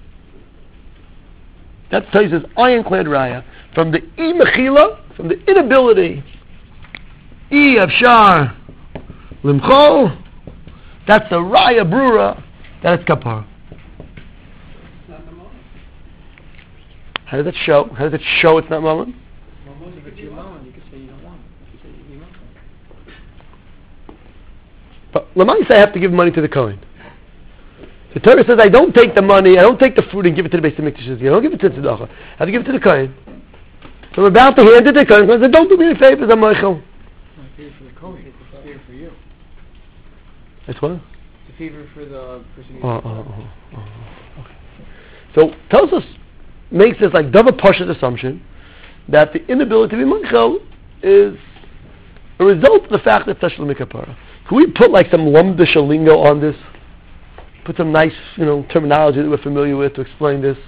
That's Tosfos' ironclad raya from the I mechila, from the inability I afshar limchol. That's the raya brura that it's kapara. Not the moment. How does it show? How does it show it's not moment? Well, most of it's your mom, you could say you don't want it. You say you want it. But Lamaisa, I have to give money to the Kohen. The Torah says I don't take the money, I don't take the fruit and give it to the Beis Hamikdash. I don't give it to the Tzedakah. I have to give it to the Kohen. So I'm about to hand it to the Kohen. I said, don't do me any favors, I'm Michael. It's a favor for the Kohen, it's a favor for you. That's what? It's a favor for the person Oh, oh, oh, oh, okay. So Tosfos makes this like double Pashut assumption that the inability to be Michael is a result of the fact that Tashlum Kapara. Can we put like some lumdish lingo on this? Put some nice, you know, terminology that we're familiar with to explain this.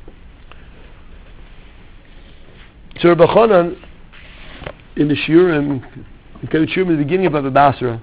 So Rabbi Chanan, in the Shiurim, in the Shiurim at the beginning of Baba Basra,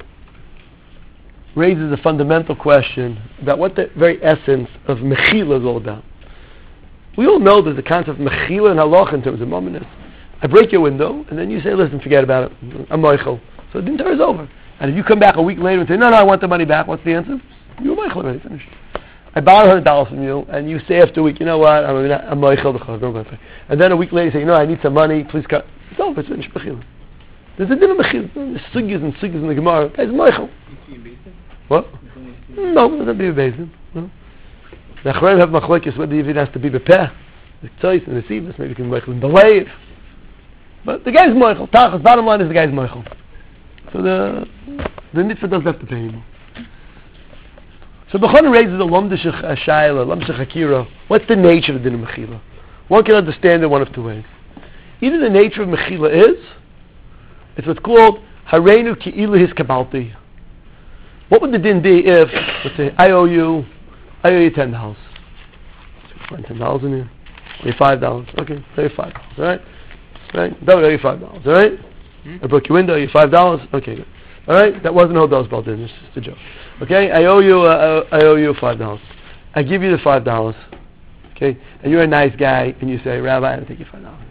raises a fundamental question about what the very essence of Mechila is all about. We all know that the concept of Mechila and Halach in terms of Mominus. I break your window, and then you say, listen, forget about it. I'm Michael. So the dinner is over. And if you come back a week later and say, no, no, I want the money back, what's the answer? You're Michael already, finished. I borrow one hundred dollars from you, and you say after a week, you know what, I'm, I'm Michael, and then a week later you say, you know, I need some money, please cut. It's over, it's finished. There's a different Mechila. There's sugyas and sugyas in the Gemara. Guys, Michael. What? No, it doesn't be a basin. No. The Achrayim have machlokes whether even has to be bepeh, the tzois and the sivas, maybe you can Michael in the wave. But the guy's Michael. Tachas, bottom line is the guy's Michael. So the the nitva doesn't have to pay anymore. So Bechon raises a lomdish shayla, lomdish hakira. What's the nature of the din of mechila? One can understand it one of two ways. Either the nature of mechila is, it's what's called hareinu ki'ilu his kabalti. What would the din be if, let's say, I owe you, I owe you ten dollars. Find ten dollars in here. I owe you five dollars. Okay, I owe you five dollars. All right, right. Don't owe you five dollars. All right. Hmm? I broke your window. I owe you five dollars. Okay, good. All right. That wasn't how those about din. It's just a joke. Okay, I owe you. Uh, I owe you five dollars. I give you the five dollars. Okay, and you're a nice guy, and you say, Rabbi, I'll take you five dollars.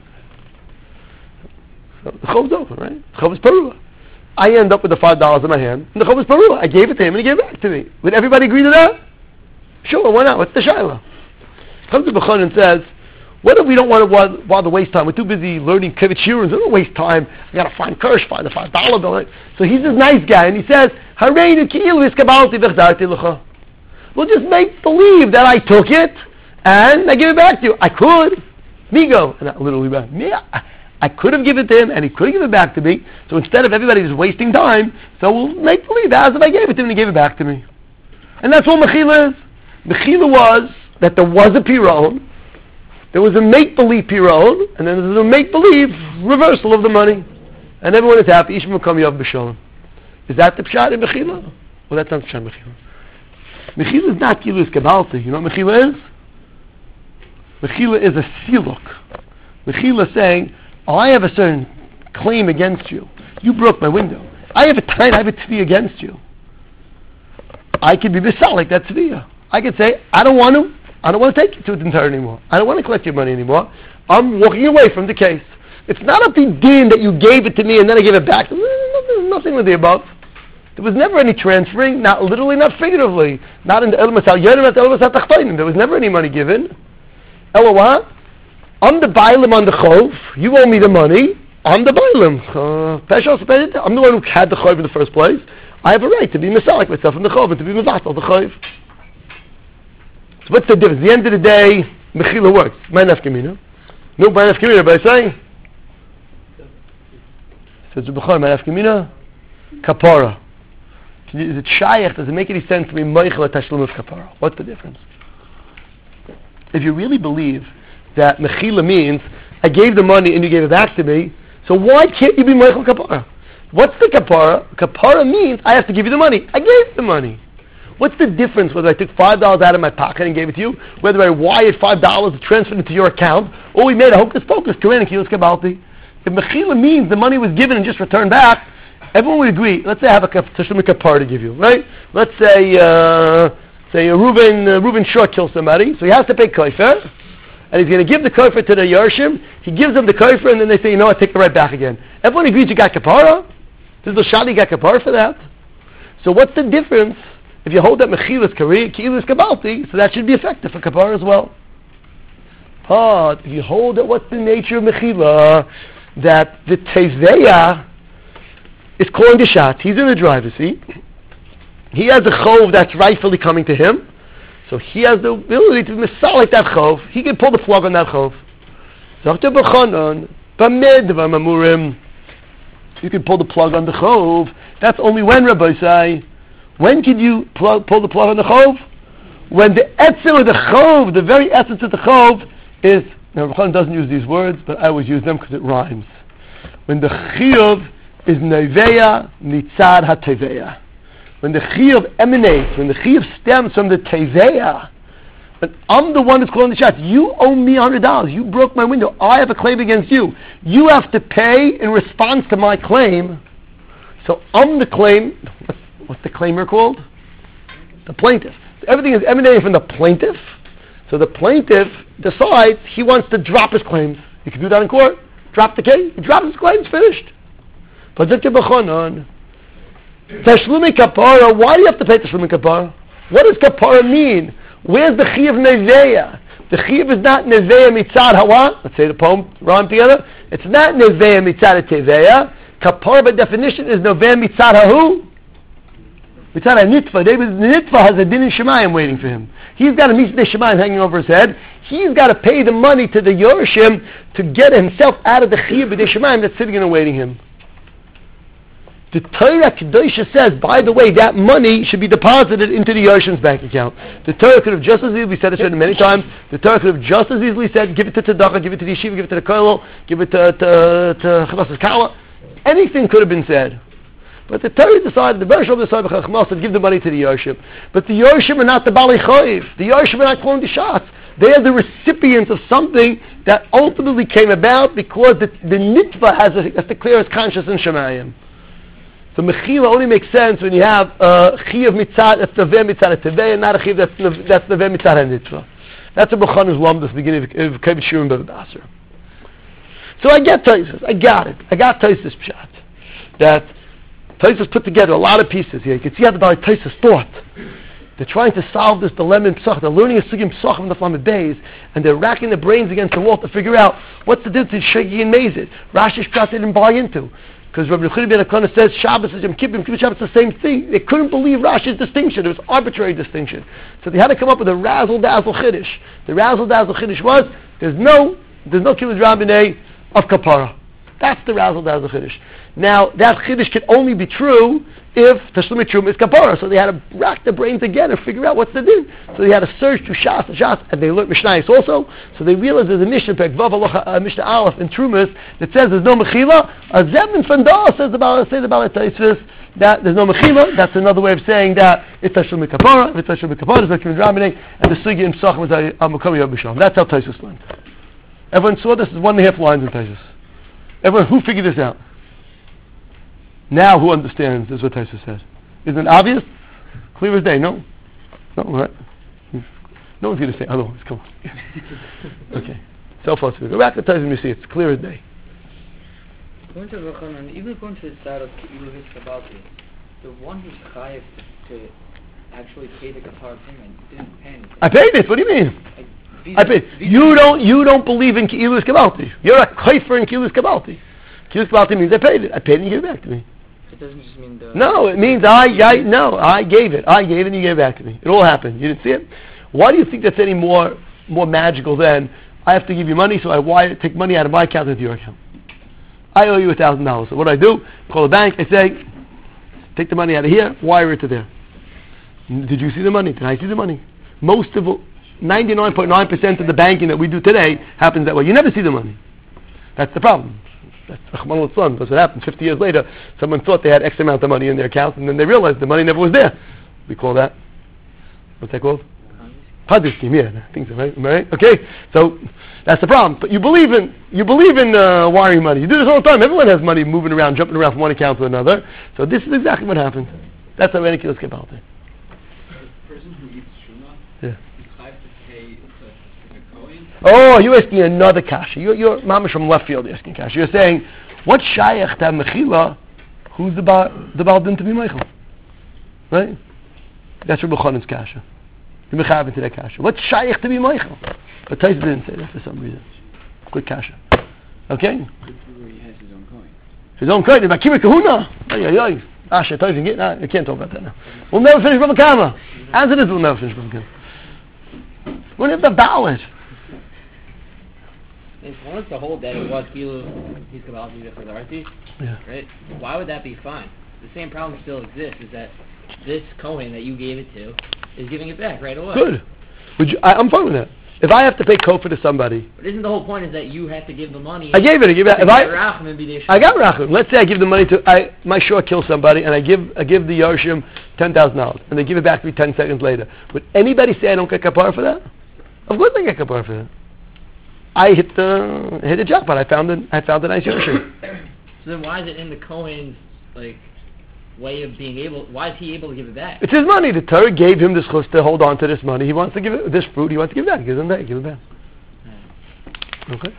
So the chov's over, right? The chov is parua. I end up with the five dollars in my hand, and the chov is parua. I gave it to him, and he gave it back to me. Would everybody agree to that? Sure, why not? What's the shaila? Comes to Bechon and says, What if we don't want to while, while the waste time? We're too busy learning Kivit Shirun. Don't waste time. I got to find Kirsch, find the five dollar bill. So he's this nice guy, and he says, "Hareinu ki'ilu iskabalti v'chzarti lecha." We'll just make believe that I took it and I give it back to you. I could, Migo, and not literally back. Me, I, I could have given it to him, and he could have given it back to me. So instead of everybody just wasting time, so we'll make believe as if I gave it to him and he gave it back to me. And that's what Mechila is. Mechila was that there was a Piron. There was a make-believe piron, and then there was a make-believe reversal of the money. And everyone is happy. Ish Mekam Yav B'Shalom. Is that the Pshat in Mechila? Well, that's not the Pshat in Mechila. Mechila is not Kilus Kabalti. You know what Mechila is? Mechila is a siluk. Mechila is saying, oh, I have a certain claim against you. You broke my window. I have a time, I have a tzvi against you. I could be misalik, that tzvi. I could say, I don't want to. I don't want to take you to the entire anymore. I don't want to collect your money anymore. I'm walking away from the case. It's not a big din that you gave it to me and then I gave it back. There's nothing with the above. There was never any transferring, not literally, not figuratively. Not in the Elmas al-Yerim, not the Elmas al-Tachtainim. There was never any money given. Ella what? I'm the bailim on the chov. You owe me the money. I'm the bailim. Uh, I'm the one who had the chov in the first place. I have a right to be misalik myself in the chov and to be mevatel the chov. So what's the difference? At the end of the day, Mechila works. My nafkamina. No, my nafkamina, but I say. Says the Bukhari, my nafkamina? Kapara. Is it shayach? Does it make any sense to be Meichel Tashlum of Kapara? What's the difference? If you really believe that Mechila means, I gave the money and you gave it back to me, so why can't you be Meichel Kapara? What's the Kapara? Kapara means, I have to give you the money. I gave the money. What's the difference whether I took five dollars out of my pocket and gave it to you, whether I wired five dollars and transferred it to your account, or we made a hocus pocus, Korean Kilos Kabalti? If Mechila means the money was given and just returned back, everyone would agree. Let's say I have a Tashlum Kapar to give you, right? Let's say, uh, say uh, Reuben, uh, Reuben Shaw kills somebody, so he has to pay Kofer, and he's going to give the Kofer to the Yershim. He gives them the Kofer, and then they say, you know what, take the right back again. Everyone agrees you got Kapara. Does the Shadi got Kapara for that? So what's the difference? If you hold that Mechilas Kari, Ki'ilas Kabalti, so that should be effective for Kapar as well. But if you hold that what's the nature of Mechila, that the Teveya is calling the shot. He's in the driver's seat. He has a chov that's rightfully coming to him. So he has the ability to misalik that chov. He can pull the plug on that chov. You can pull the plug on the chov. That's only when, Rabbi say. When can you plug, pull the plug on the chov? When the etzim of the chov, the very essence of the chov, is, now Rabbi doesn't use these words, but I always use them because it rhymes. When the chiyuv is neveya mitzad ha-teveya. When the chiyuv emanates, when the chiyuv stems from the teveya, but I'm the one that's calling the shots. You owe me one hundred dollars. You broke my window. I have a claim against you. You have to pay in response to my claim. So I'm the claim. What's the claimer called? The plaintiff. So everything is emanating from the plaintiff. So the plaintiff decides he wants to drop his claims. He can do that in court. Drop the case. He drops his claims. Finished. Tashlumi kapara. Why do you have to pay Tashlumi kapara? What does kapara mean? Where's the chiv neveya? The chiv is not neveya mitzad hawa. Let's say the poem rhyme together. It's not neveya mitzad teveya. Kapara by definition is neveya mitzad hahu. Mitzad ha-nitva. The nitva has a din in Shemayim waiting for him. He's got a mitzvah Shemayim hanging over his head. He's got to pay the money to the Yorshim to get himself out of the chiv b'dei Shemayim that's sitting and awaiting him. The Torah Kedosha says, by the way, that money should be deposited into the Yershim's bank account. The Torah could have just as easily, we said it many times, the Torah could have just as easily said, give it to Tzedakah, give it to the Yeshiva, give it to the Kollel, give it to, to, to Chavas Kala. Anything could have been said. But the Torah decided, the Bereshov decided, to give the money to the Yershim. But the Yershim are not the Bali Choiv. The Yershim are not calling the shots. They are the recipients of something that ultimately came about because the, the Nitva has, a, has the clearest conscience in Shemayim. So Mechila only makes sense when you have a Chiyav Mitzad, that's Neveh Mitzad HaTeveh, and not a Chiyav that's Neveh Mitzad HaNitva. That's a B'chan is Lom, the beginning of Kevin Shurim B'Vasser. So I get Taisus, I got it. I got Taisus Pshat. That Taisus put together a lot of pieces here. You can see how the Taisus thought. They're trying to solve this dilemma in Pesach. They're learning a sugim Pesach in the Flamed Bays, and they're racking their brains against the wall to figure out what's the difference between Shegi and Mazid. Rashi Shprat they didn't buy into. Because Rabbi Yehuda ben Akana says Shabbos is Yom Kippur, Kippur Shabbos is the same thing. They couldn't believe Rashi's distinction. It was arbitrary distinction. So they had to come up with a razzle-dazzle Chiddush. The razzle-dazzle Chiddush was, there's no, there's no Kibbutz Rabbanei of Kapara. That's the razzle-dazzle Chiddush. Now, that Chiddush can only be true if Tashlumei Truma is Kapara. So they had to rack their brains again and figure out what's the din. So they had to search to Shas and Shas, and they learned Mishnayos also. So they realized there's a Mishnah, Pek Vav Aloha, uh, Mishnah Aleph in Trumas, that says there's no Mechila. A Zebin Fandal says about, says about it, that there's no Mechila. That's another way of saying that it's Tashlumei Kapara. If it's Tashlumei Kapara, it's like Kibbutz Rabbanei, and the Sugi in Pesach was a Makami Yom B'Shalom. That's how Taisus learned. Everyone saw this is one and a half lines in Taisus. Everyone, who figured this out? Now who understands is what Taisus says. Isn't it obvious? Clear as day, no? No, right? No one's going to say otherwise, come on. Okay. Self-help. Go back to Taisus and you see it's clear as day. Going to Rachanan, even going to the side of Ki'ilu Hiskabalti, the one who's chayav to actually pay the kapara payment didn't pay anything. I paid it, what do you mean? Like, I paid. You don't, you don't believe in Ki'ilu Hiskabalti. You're a kaifer in Ki'ilu Hiskabalti. Ki'ilu Hiskabalti means I paid it. I paid it and you gave it back to me. It doesn't just mean the... No, it means I, I, no, I gave it. I gave it and you gave it back to me. It all happened. You didn't see it? Why do you think that's any more, more magical than I have to give you money, so I wire, take money out of my account into your account? I owe you a thousand dollars. So what do I do? Call the bank. I say, take the money out of here, wire it to there. Did you see the money? Did I see the money? Most of, ninety-nine point nine percent of the banking that we do today happens that way. You never see the money. That's the problem. That's Rahman al-Son. That's what happened. Fifty years later, someone thought they had X amount of money in their account, and then they realized the money never was there. We call that, what's that called? Hadith scheme, yeah, I think so, right? right? Okay, so that's the problem. But you believe in you believe in uh, wiring money. You do this all the time. Everyone has money moving around, jumping around from one account to another. So this is exactly what happened. That's how many kilos get out there. The person who eats shuma, Yeah. is have to pay the Kohen. Oh, you're asking another kasha. You're, you're mamash from left field asking kasha. You're saying, what's shayach to have mechila? Who's the ba the baal din to be Michael? Right? That's Rabbi Chanan's kasha. You're mechav into that kasha. What's shayach to be Michael? But Taisa didn't say that for some reason. Quick kasha. Okay? He has his own coin. His own coin. About Kira Kahuna. Ay, ay, ay. Asha, Taisa, get nah, I can't talk about that now. We'll never finish Rabbi Kama. As it is, we'll never finish Rabbi Kama. We don't have the ballot. If one was to hold that it was Kilu Hiskabalti for the Arti, Yeah. right? Why would that be fine? The same problem still exists, is that this Kohen that you gave it to is giving it back right away. Good. Would you, I, I'm fine with that. If I have to pay kofa to somebody, But isn't the whole point is that you have to give the money? I gave it. I give it. If I, Racham and B'dei I got rachum. Let's say I give the money to I my shore kills somebody, and I give I give the Yarshim ten thousand dollars, and they give it back to me ten seconds later. Would anybody say I don't get kapar for that? Of course I get kapar for that. I hit the hit the jackpot. I found it. I found a nice Yarshim. So then why is it in the Kohen's like way of being able? Why is he able to give it back? It's his money. The Torah gave him this chus to hold on to this money. He wants to give it this fruit. He wants to give it back. Give it back. Give it back. Okay.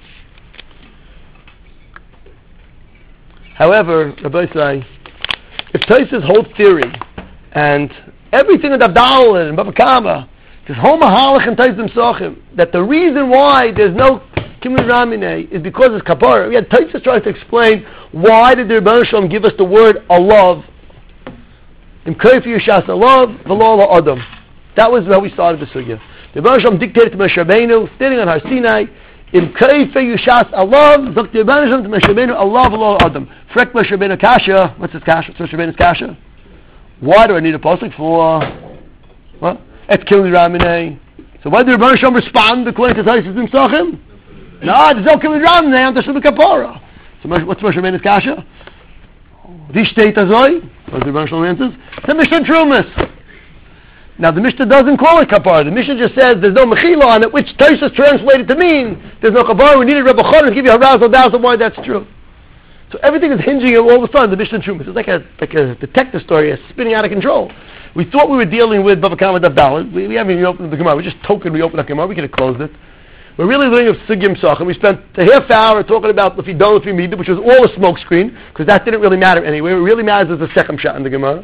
However, Rabbi say, if Tosafos whole theory and everything in the Abdal and Bava Kama, this whole mahalach and Tosafos Sochim, that the reason why there's no Kibbutz Ramine is because it's kapara. We had Tosafos trying to explain why did the Rebbeinu Shalom give us the word alav. Im kayfi yishas alav v'lo ala adam. That was how we started the sugya. The Rebbeinu Shalom dictated to Moshe Rabbeinu, standing on Har Sinai, Im kayfi yishas alav, Dr. Rebbeinu Shalom to Moshe Rabbeinu, alav v'lo ala adam. Frek Moshe Rabbeinu kasha. What's his kasha? What's Moshe Rabbeinu's kasha? Why do I need a pasuk for? What? Et Kibbutz Ramine. So why did the Rebbeinu Shalom respond according to Tosafos and Sochim? No, there's no Kibbutz Ramine. I'm just the kapara. So what's Moshe Rabbeinu's kasha? Di shteit azoi. What the Rebbeinu Shalom answers? The Mishnah Trumas. Now the Mishnah doesn't call it kapara. The Mishnah just says there's no mechila on it, which Tosafos translated to mean there's no kapara. We needed Rebbe Choron to give you a razzle dazzle why that's true. So everything is hinging all of a sudden the Mishnah Trumas. It's like a like a detective story, it's spinning out of control. We thought we were dealing with Bava Kama Daf Daled. We, we haven't even opened the Gemara. We just token we opened the Gemara. We could have closed it. We're really learning of Sugim Sach, and we spent a half hour talking about Lefi Don Lefi Mida, which was all a smoke screen, because that didn't really matter anyway. What really matters is the second shot in the Gemara.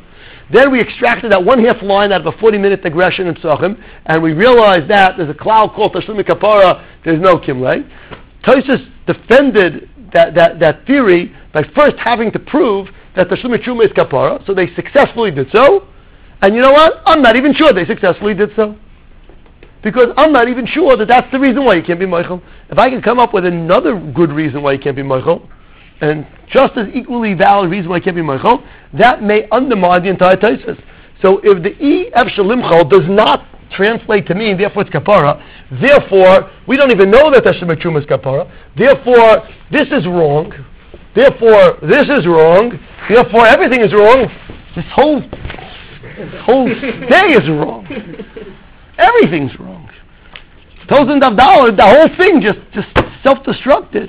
Then we extracted that one half line out of a forty-minute digression in Sachim, and we realized that there's a cloud called Tashlumi Kapara, there's no Kimlei. Tosfos defended that, that, that theory by first having to prove that Tashlumi Truma is Kapara, so they successfully did so, and you know what? I'm not even sure they successfully did so. Because I'm not even sure that that's the reason why you can't be Meichel. If I can come up with another good reason why you can't be Meichel, and just as equally valid reason why it can't be Meichel, that may undermine the entire Tosfos. So if the E Efshalimchal does not translate to mean, therefore it's Kapara, therefore we don't even know that Tashlumi Truma is Kapara, therefore this is wrong, therefore this is wrong, therefore everything is wrong, this whole, this whole thing is wrong. Everything's wrong. Thousand of dollars, the whole thing just, just self-destructed.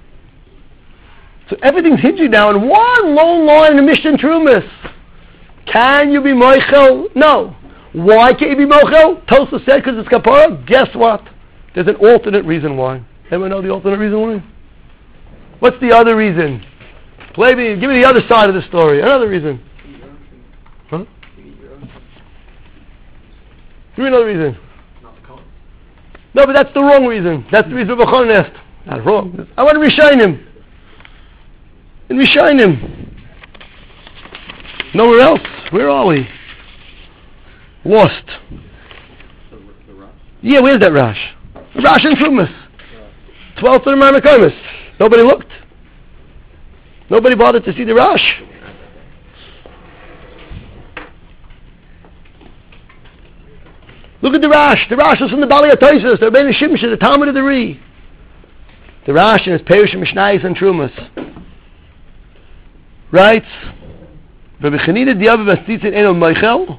So everything's hinging now on one long line in Mishnah Trumas. Can you be Moichel? No. Why can't you be Moichel? Tosfos said because it's Kapara. Guess what? There's an alternate reason why. Anyone know the alternate reason why? What's the other reason? Play me, give me the other side of the story. Another reason. Huh? Give me another reason. Not the Kohen. No, but that's the wrong reason. That's the reason Rabbi Chanan asked. Not wrong. I want to reshine him. And reshine him. Nowhere else. Where are we? Lost. The, the Rash. Yeah, where's that Rash? Rash and Trumas. Twelfth of the Marmakamis. Nobody looked. Nobody bothered to see the Rash. Look at the Rash. The Rash is from the Bali HaTosfos. The Rebbeinu Shimshon, the Talmud of the Ri. The Rash in his Perush and Mishnayos and Trumas. Right? Rabbi Chanina Diabe Bastitz in Eno Moichel.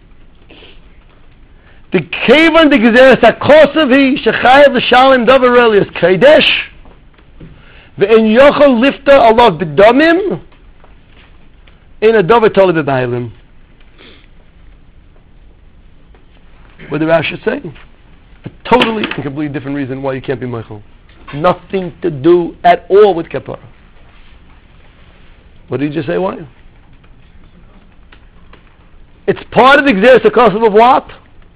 The Kevan de Gezeres HaKosav Hi Shechayev L'Shalem Davar Relius Kodesh Ve'en Yochel Lifta Allah B'Domim in a Davar Toli B'Bailim. What the Rash is saying? A totally and completely different reason why you can't be Moichel. Nothing to do at all with Kapara. What did he just say? Why? It's part of the Gezeres HaKosav of what?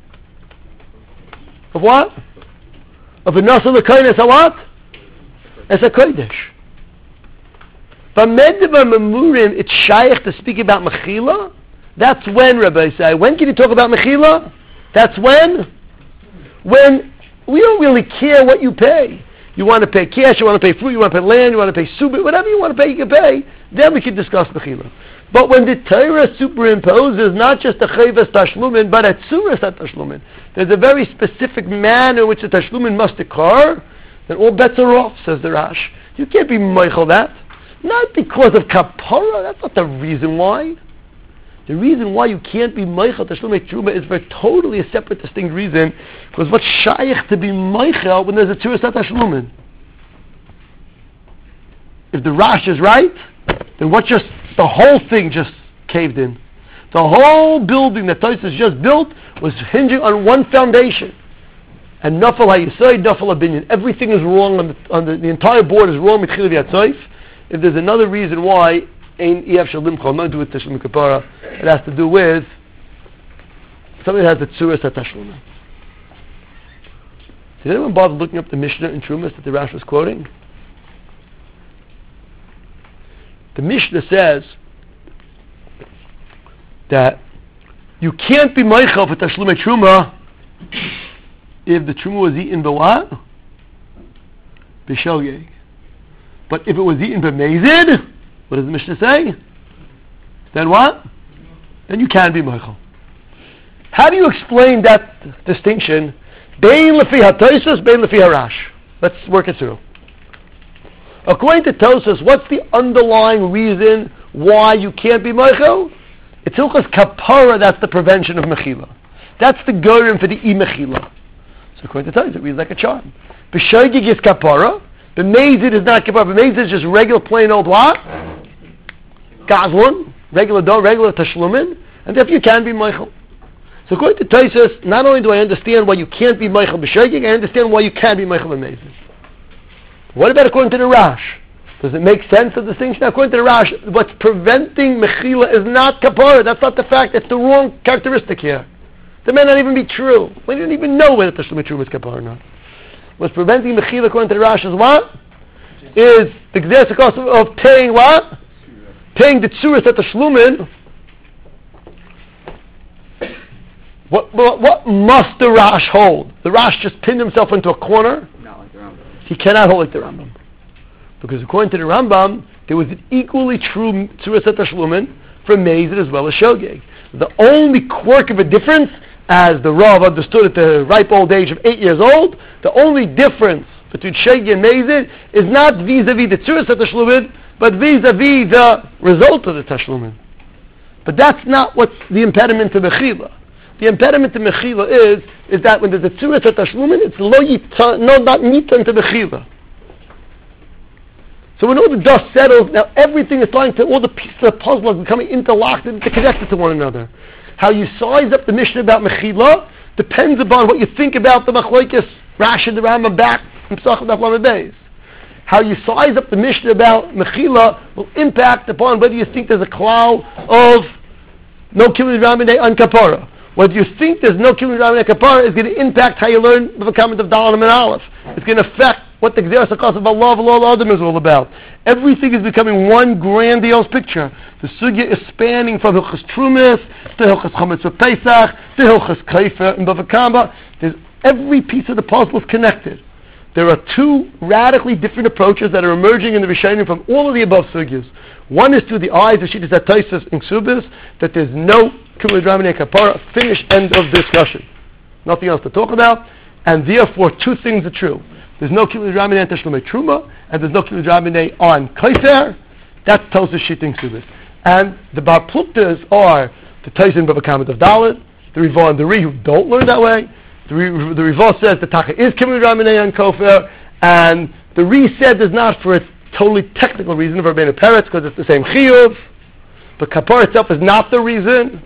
Of what? Of a Nasa L'Koines a what? As a Kodesh. But Medeva Memurim, it's shaykh to speak about Mechila. That's when, Rabbi say. When can you talk about Mechila? That's when? When we don't really care what you pay. You want to pay cash, you want to pay fruit, you want to pay land, you want to pay subit, whatever you want to pay, you can pay. Then we can discuss Mechila. But when the Torah superimposes not just a Chayvas Tashlumin, but a Tzuras Tashlumin, there's a very specific manner in which the Tashlumin must occur, then all bets are off, says the Rash. You can't be Meichel that. Not because of Kapara, that's not the reason why. The reason why you can't be Meichel Tashlumei Truma is for totally a separate, distinct reason, because what's shaykh to be Meichel when there's a Tzuras Tashlumin? If the Rash is right, then what just, the whole thing just caved in. The whole building that Tosfos just built was hinging on one foundation. And Nafal HaYisod, Nafal HaBinyan. Everything is wrong on the, on the, the entire board is wrong with Chil V'Yatzoif. If there's another reason why, Ein Ef Shalimcha, not to do with Tashlum Kapara, it has to do with something that has the Tzuras HaTashlum. Did anyone bother looking up the Mishnah in Trumas that the Rash was quoting? The Mishnah says that you can't be Meichel for Tashlumei Truma if the Truma was eaten by what? B'Shelgeg. But if it was eaten by Mezid, what does the Mishnah say? Then what? Then you can be Meichel. How do you explain that distinction? Bein lefi ha-Tosfos, bein lefi ha-Rash. Let's work it through. According to Tosfos, what's the underlying reason why you can't be Meichel? It's Hilchos Kapara, that's the prevention of Mechila. That's the Gorim for the E-Mechila. So according to Tosfos, it reads like a charm. B'Shoigig is Kapara, B'Mezid is not Kapara, B'Mezid is just regular plain old what? Gazlun, regular dough, regular Tashlumin, and therefore you can be Meichel. So according to Tosfos, not only do I understand why you can't be Meichel B'Shoigig, I understand why you can be Meichel B'Mezid. What about according to the Rash? Does it make sense, the distinction? According to the Rash, what's preventing Mechila is not Kapara. That's not the fact. It's the wrong characteristic here. That may not even be true. We didn't even know whether Tashlumei Truma is Kapara or not. What's preventing Mechila, according to the Rash, is what? Is the Gzeres cost of, of paying what? Paying the Tzuras at the Shlumin. What, what, what must the Rash hold? The Rash just pinned himself into a corner. Not like the Rambam. He cannot hold like the Rambam. Because according to the Rambam, there was an equally true Tzuras at the Shlumin for Mezid as well as Shogeg. The only quirk of a difference, as the Rav understood at the ripe old age of eight years old, the only difference between Shogeg and Mezid is not vis-a-vis the Tzuras at the Shlumin, but vis-a-vis the result of the Tashlumin. But that's not what's the impediment to Mechila. The impediment to Mechila is is that when there's a Tzuras at Tashlumin, it's lo yita, no, not nitan to Mechila. So when all the dust settles, now everything is starting to, all the pieces of the puzzle are becoming interlocked and interconnected to one another. How you size up the mission about Mechila depends upon what you think about the Machlokes Rash and the Rambam back from Pesach Daf Lamed Beis. How you size up the mission about Mechila will impact upon whether you think there's a cloud of no Kilui Raminei on Kapara. Whether you think there's no Kilui Raminei Kapara is going to impact how you learn the comment of Dalam and Aleph. It's going to affect what the Gzeres HaKos of Allah of Allah Adam is all about. Everything is becoming one grandiose picture. The sugya is spanning from Hilchas Trumas to Hilchas Chametz Pesach to Hilchas Kaifer and Bava Kama. There's every piece of the puzzle is connected. There are two radically different approaches that are emerging in the Rishonim from all of the above sugyas. One is through the eyes of Shittas HaTosfos in Ksubis, that there's no Kilui Raminei Kapara, finished, end of discussion. Nothing else to talk about, and therefore two things are true. There's no Kilui Raminei on Tashlumei Truma, and there's no Kilui Raminei on Kaiser. That's Tosfos Shittas in Ksubis. And the Bar Pluktas are the Tyson Bava Kama of Dalet, the Riva and the Ri who don't learn that way. The, Re, the Riva says the Taka is Kilui Raminei on Kofer, and the Ri said is not for a totally technical reason of Rabbeinu Peretz, because it's the same Chiyuv, but Kapar itself is not the reason.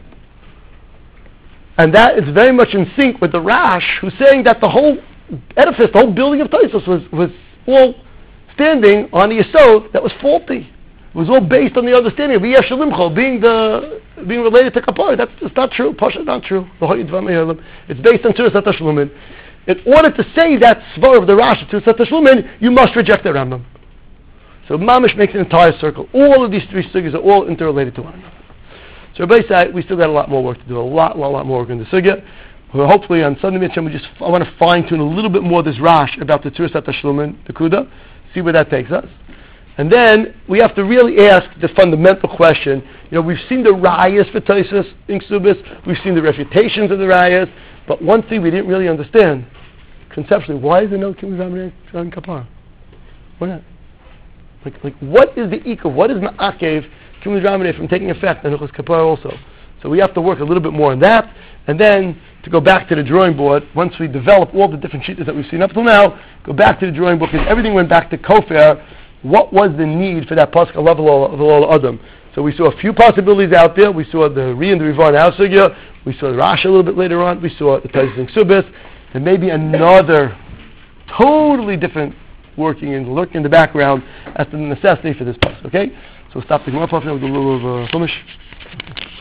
And that is very much in sync with the Rash, who's saying that the whole edifice, the whole building of Tosfos was, was all standing on the Yesod that was faulty. It was all based on the understanding of Yesh Limcho being the being related to Kapar. That's just not true. Pasha not true. It's based on Tzuras HaTashlumin. In order to say that svar of the Rash, Tzuras HaTashlumin, you must reject the Rambam. So Mamish makes an entire circle. All of these three sugyas are all interrelated to one another. So everybody said we still got a lot more work to do. A lot, lot, lot more work in the sugya. Well, hopefully on Sunday Mitzvah, we just I want to fine tune a little bit more this Rash about the Tzuras HaTashlumin, the Kuda, see where that takes us. And then we have to really ask the fundamental question. You know, we've seen the rayas for Tosfos in Ksubis, we've seen the refutations of the rayas, but one thing we didn't really understand conceptually: why is there no Kilui Raminei on Kapar? Why not? Like, like, what is the ika? What is ma'akev Kilui Raminei from taking effect on Hilchos Kapar also? So we have to work a little bit more on that, and then to go back to the drawing board. Once we develop all the different sheets that we've seen up till now, go back to the drawing board because everything went back to Kofer. What was the need for that pasuk level of all Adam? So we saw a few possibilities out there. We saw the Ri and the Riva and our sugya. We saw the Rashi a little bit later on. We saw the Tosfos in Ksubis, and maybe another totally different working and lurking in the background as to the necessity for this pasuk. Okay, so we'll stop the Gemara now with a little of uh, Chumash.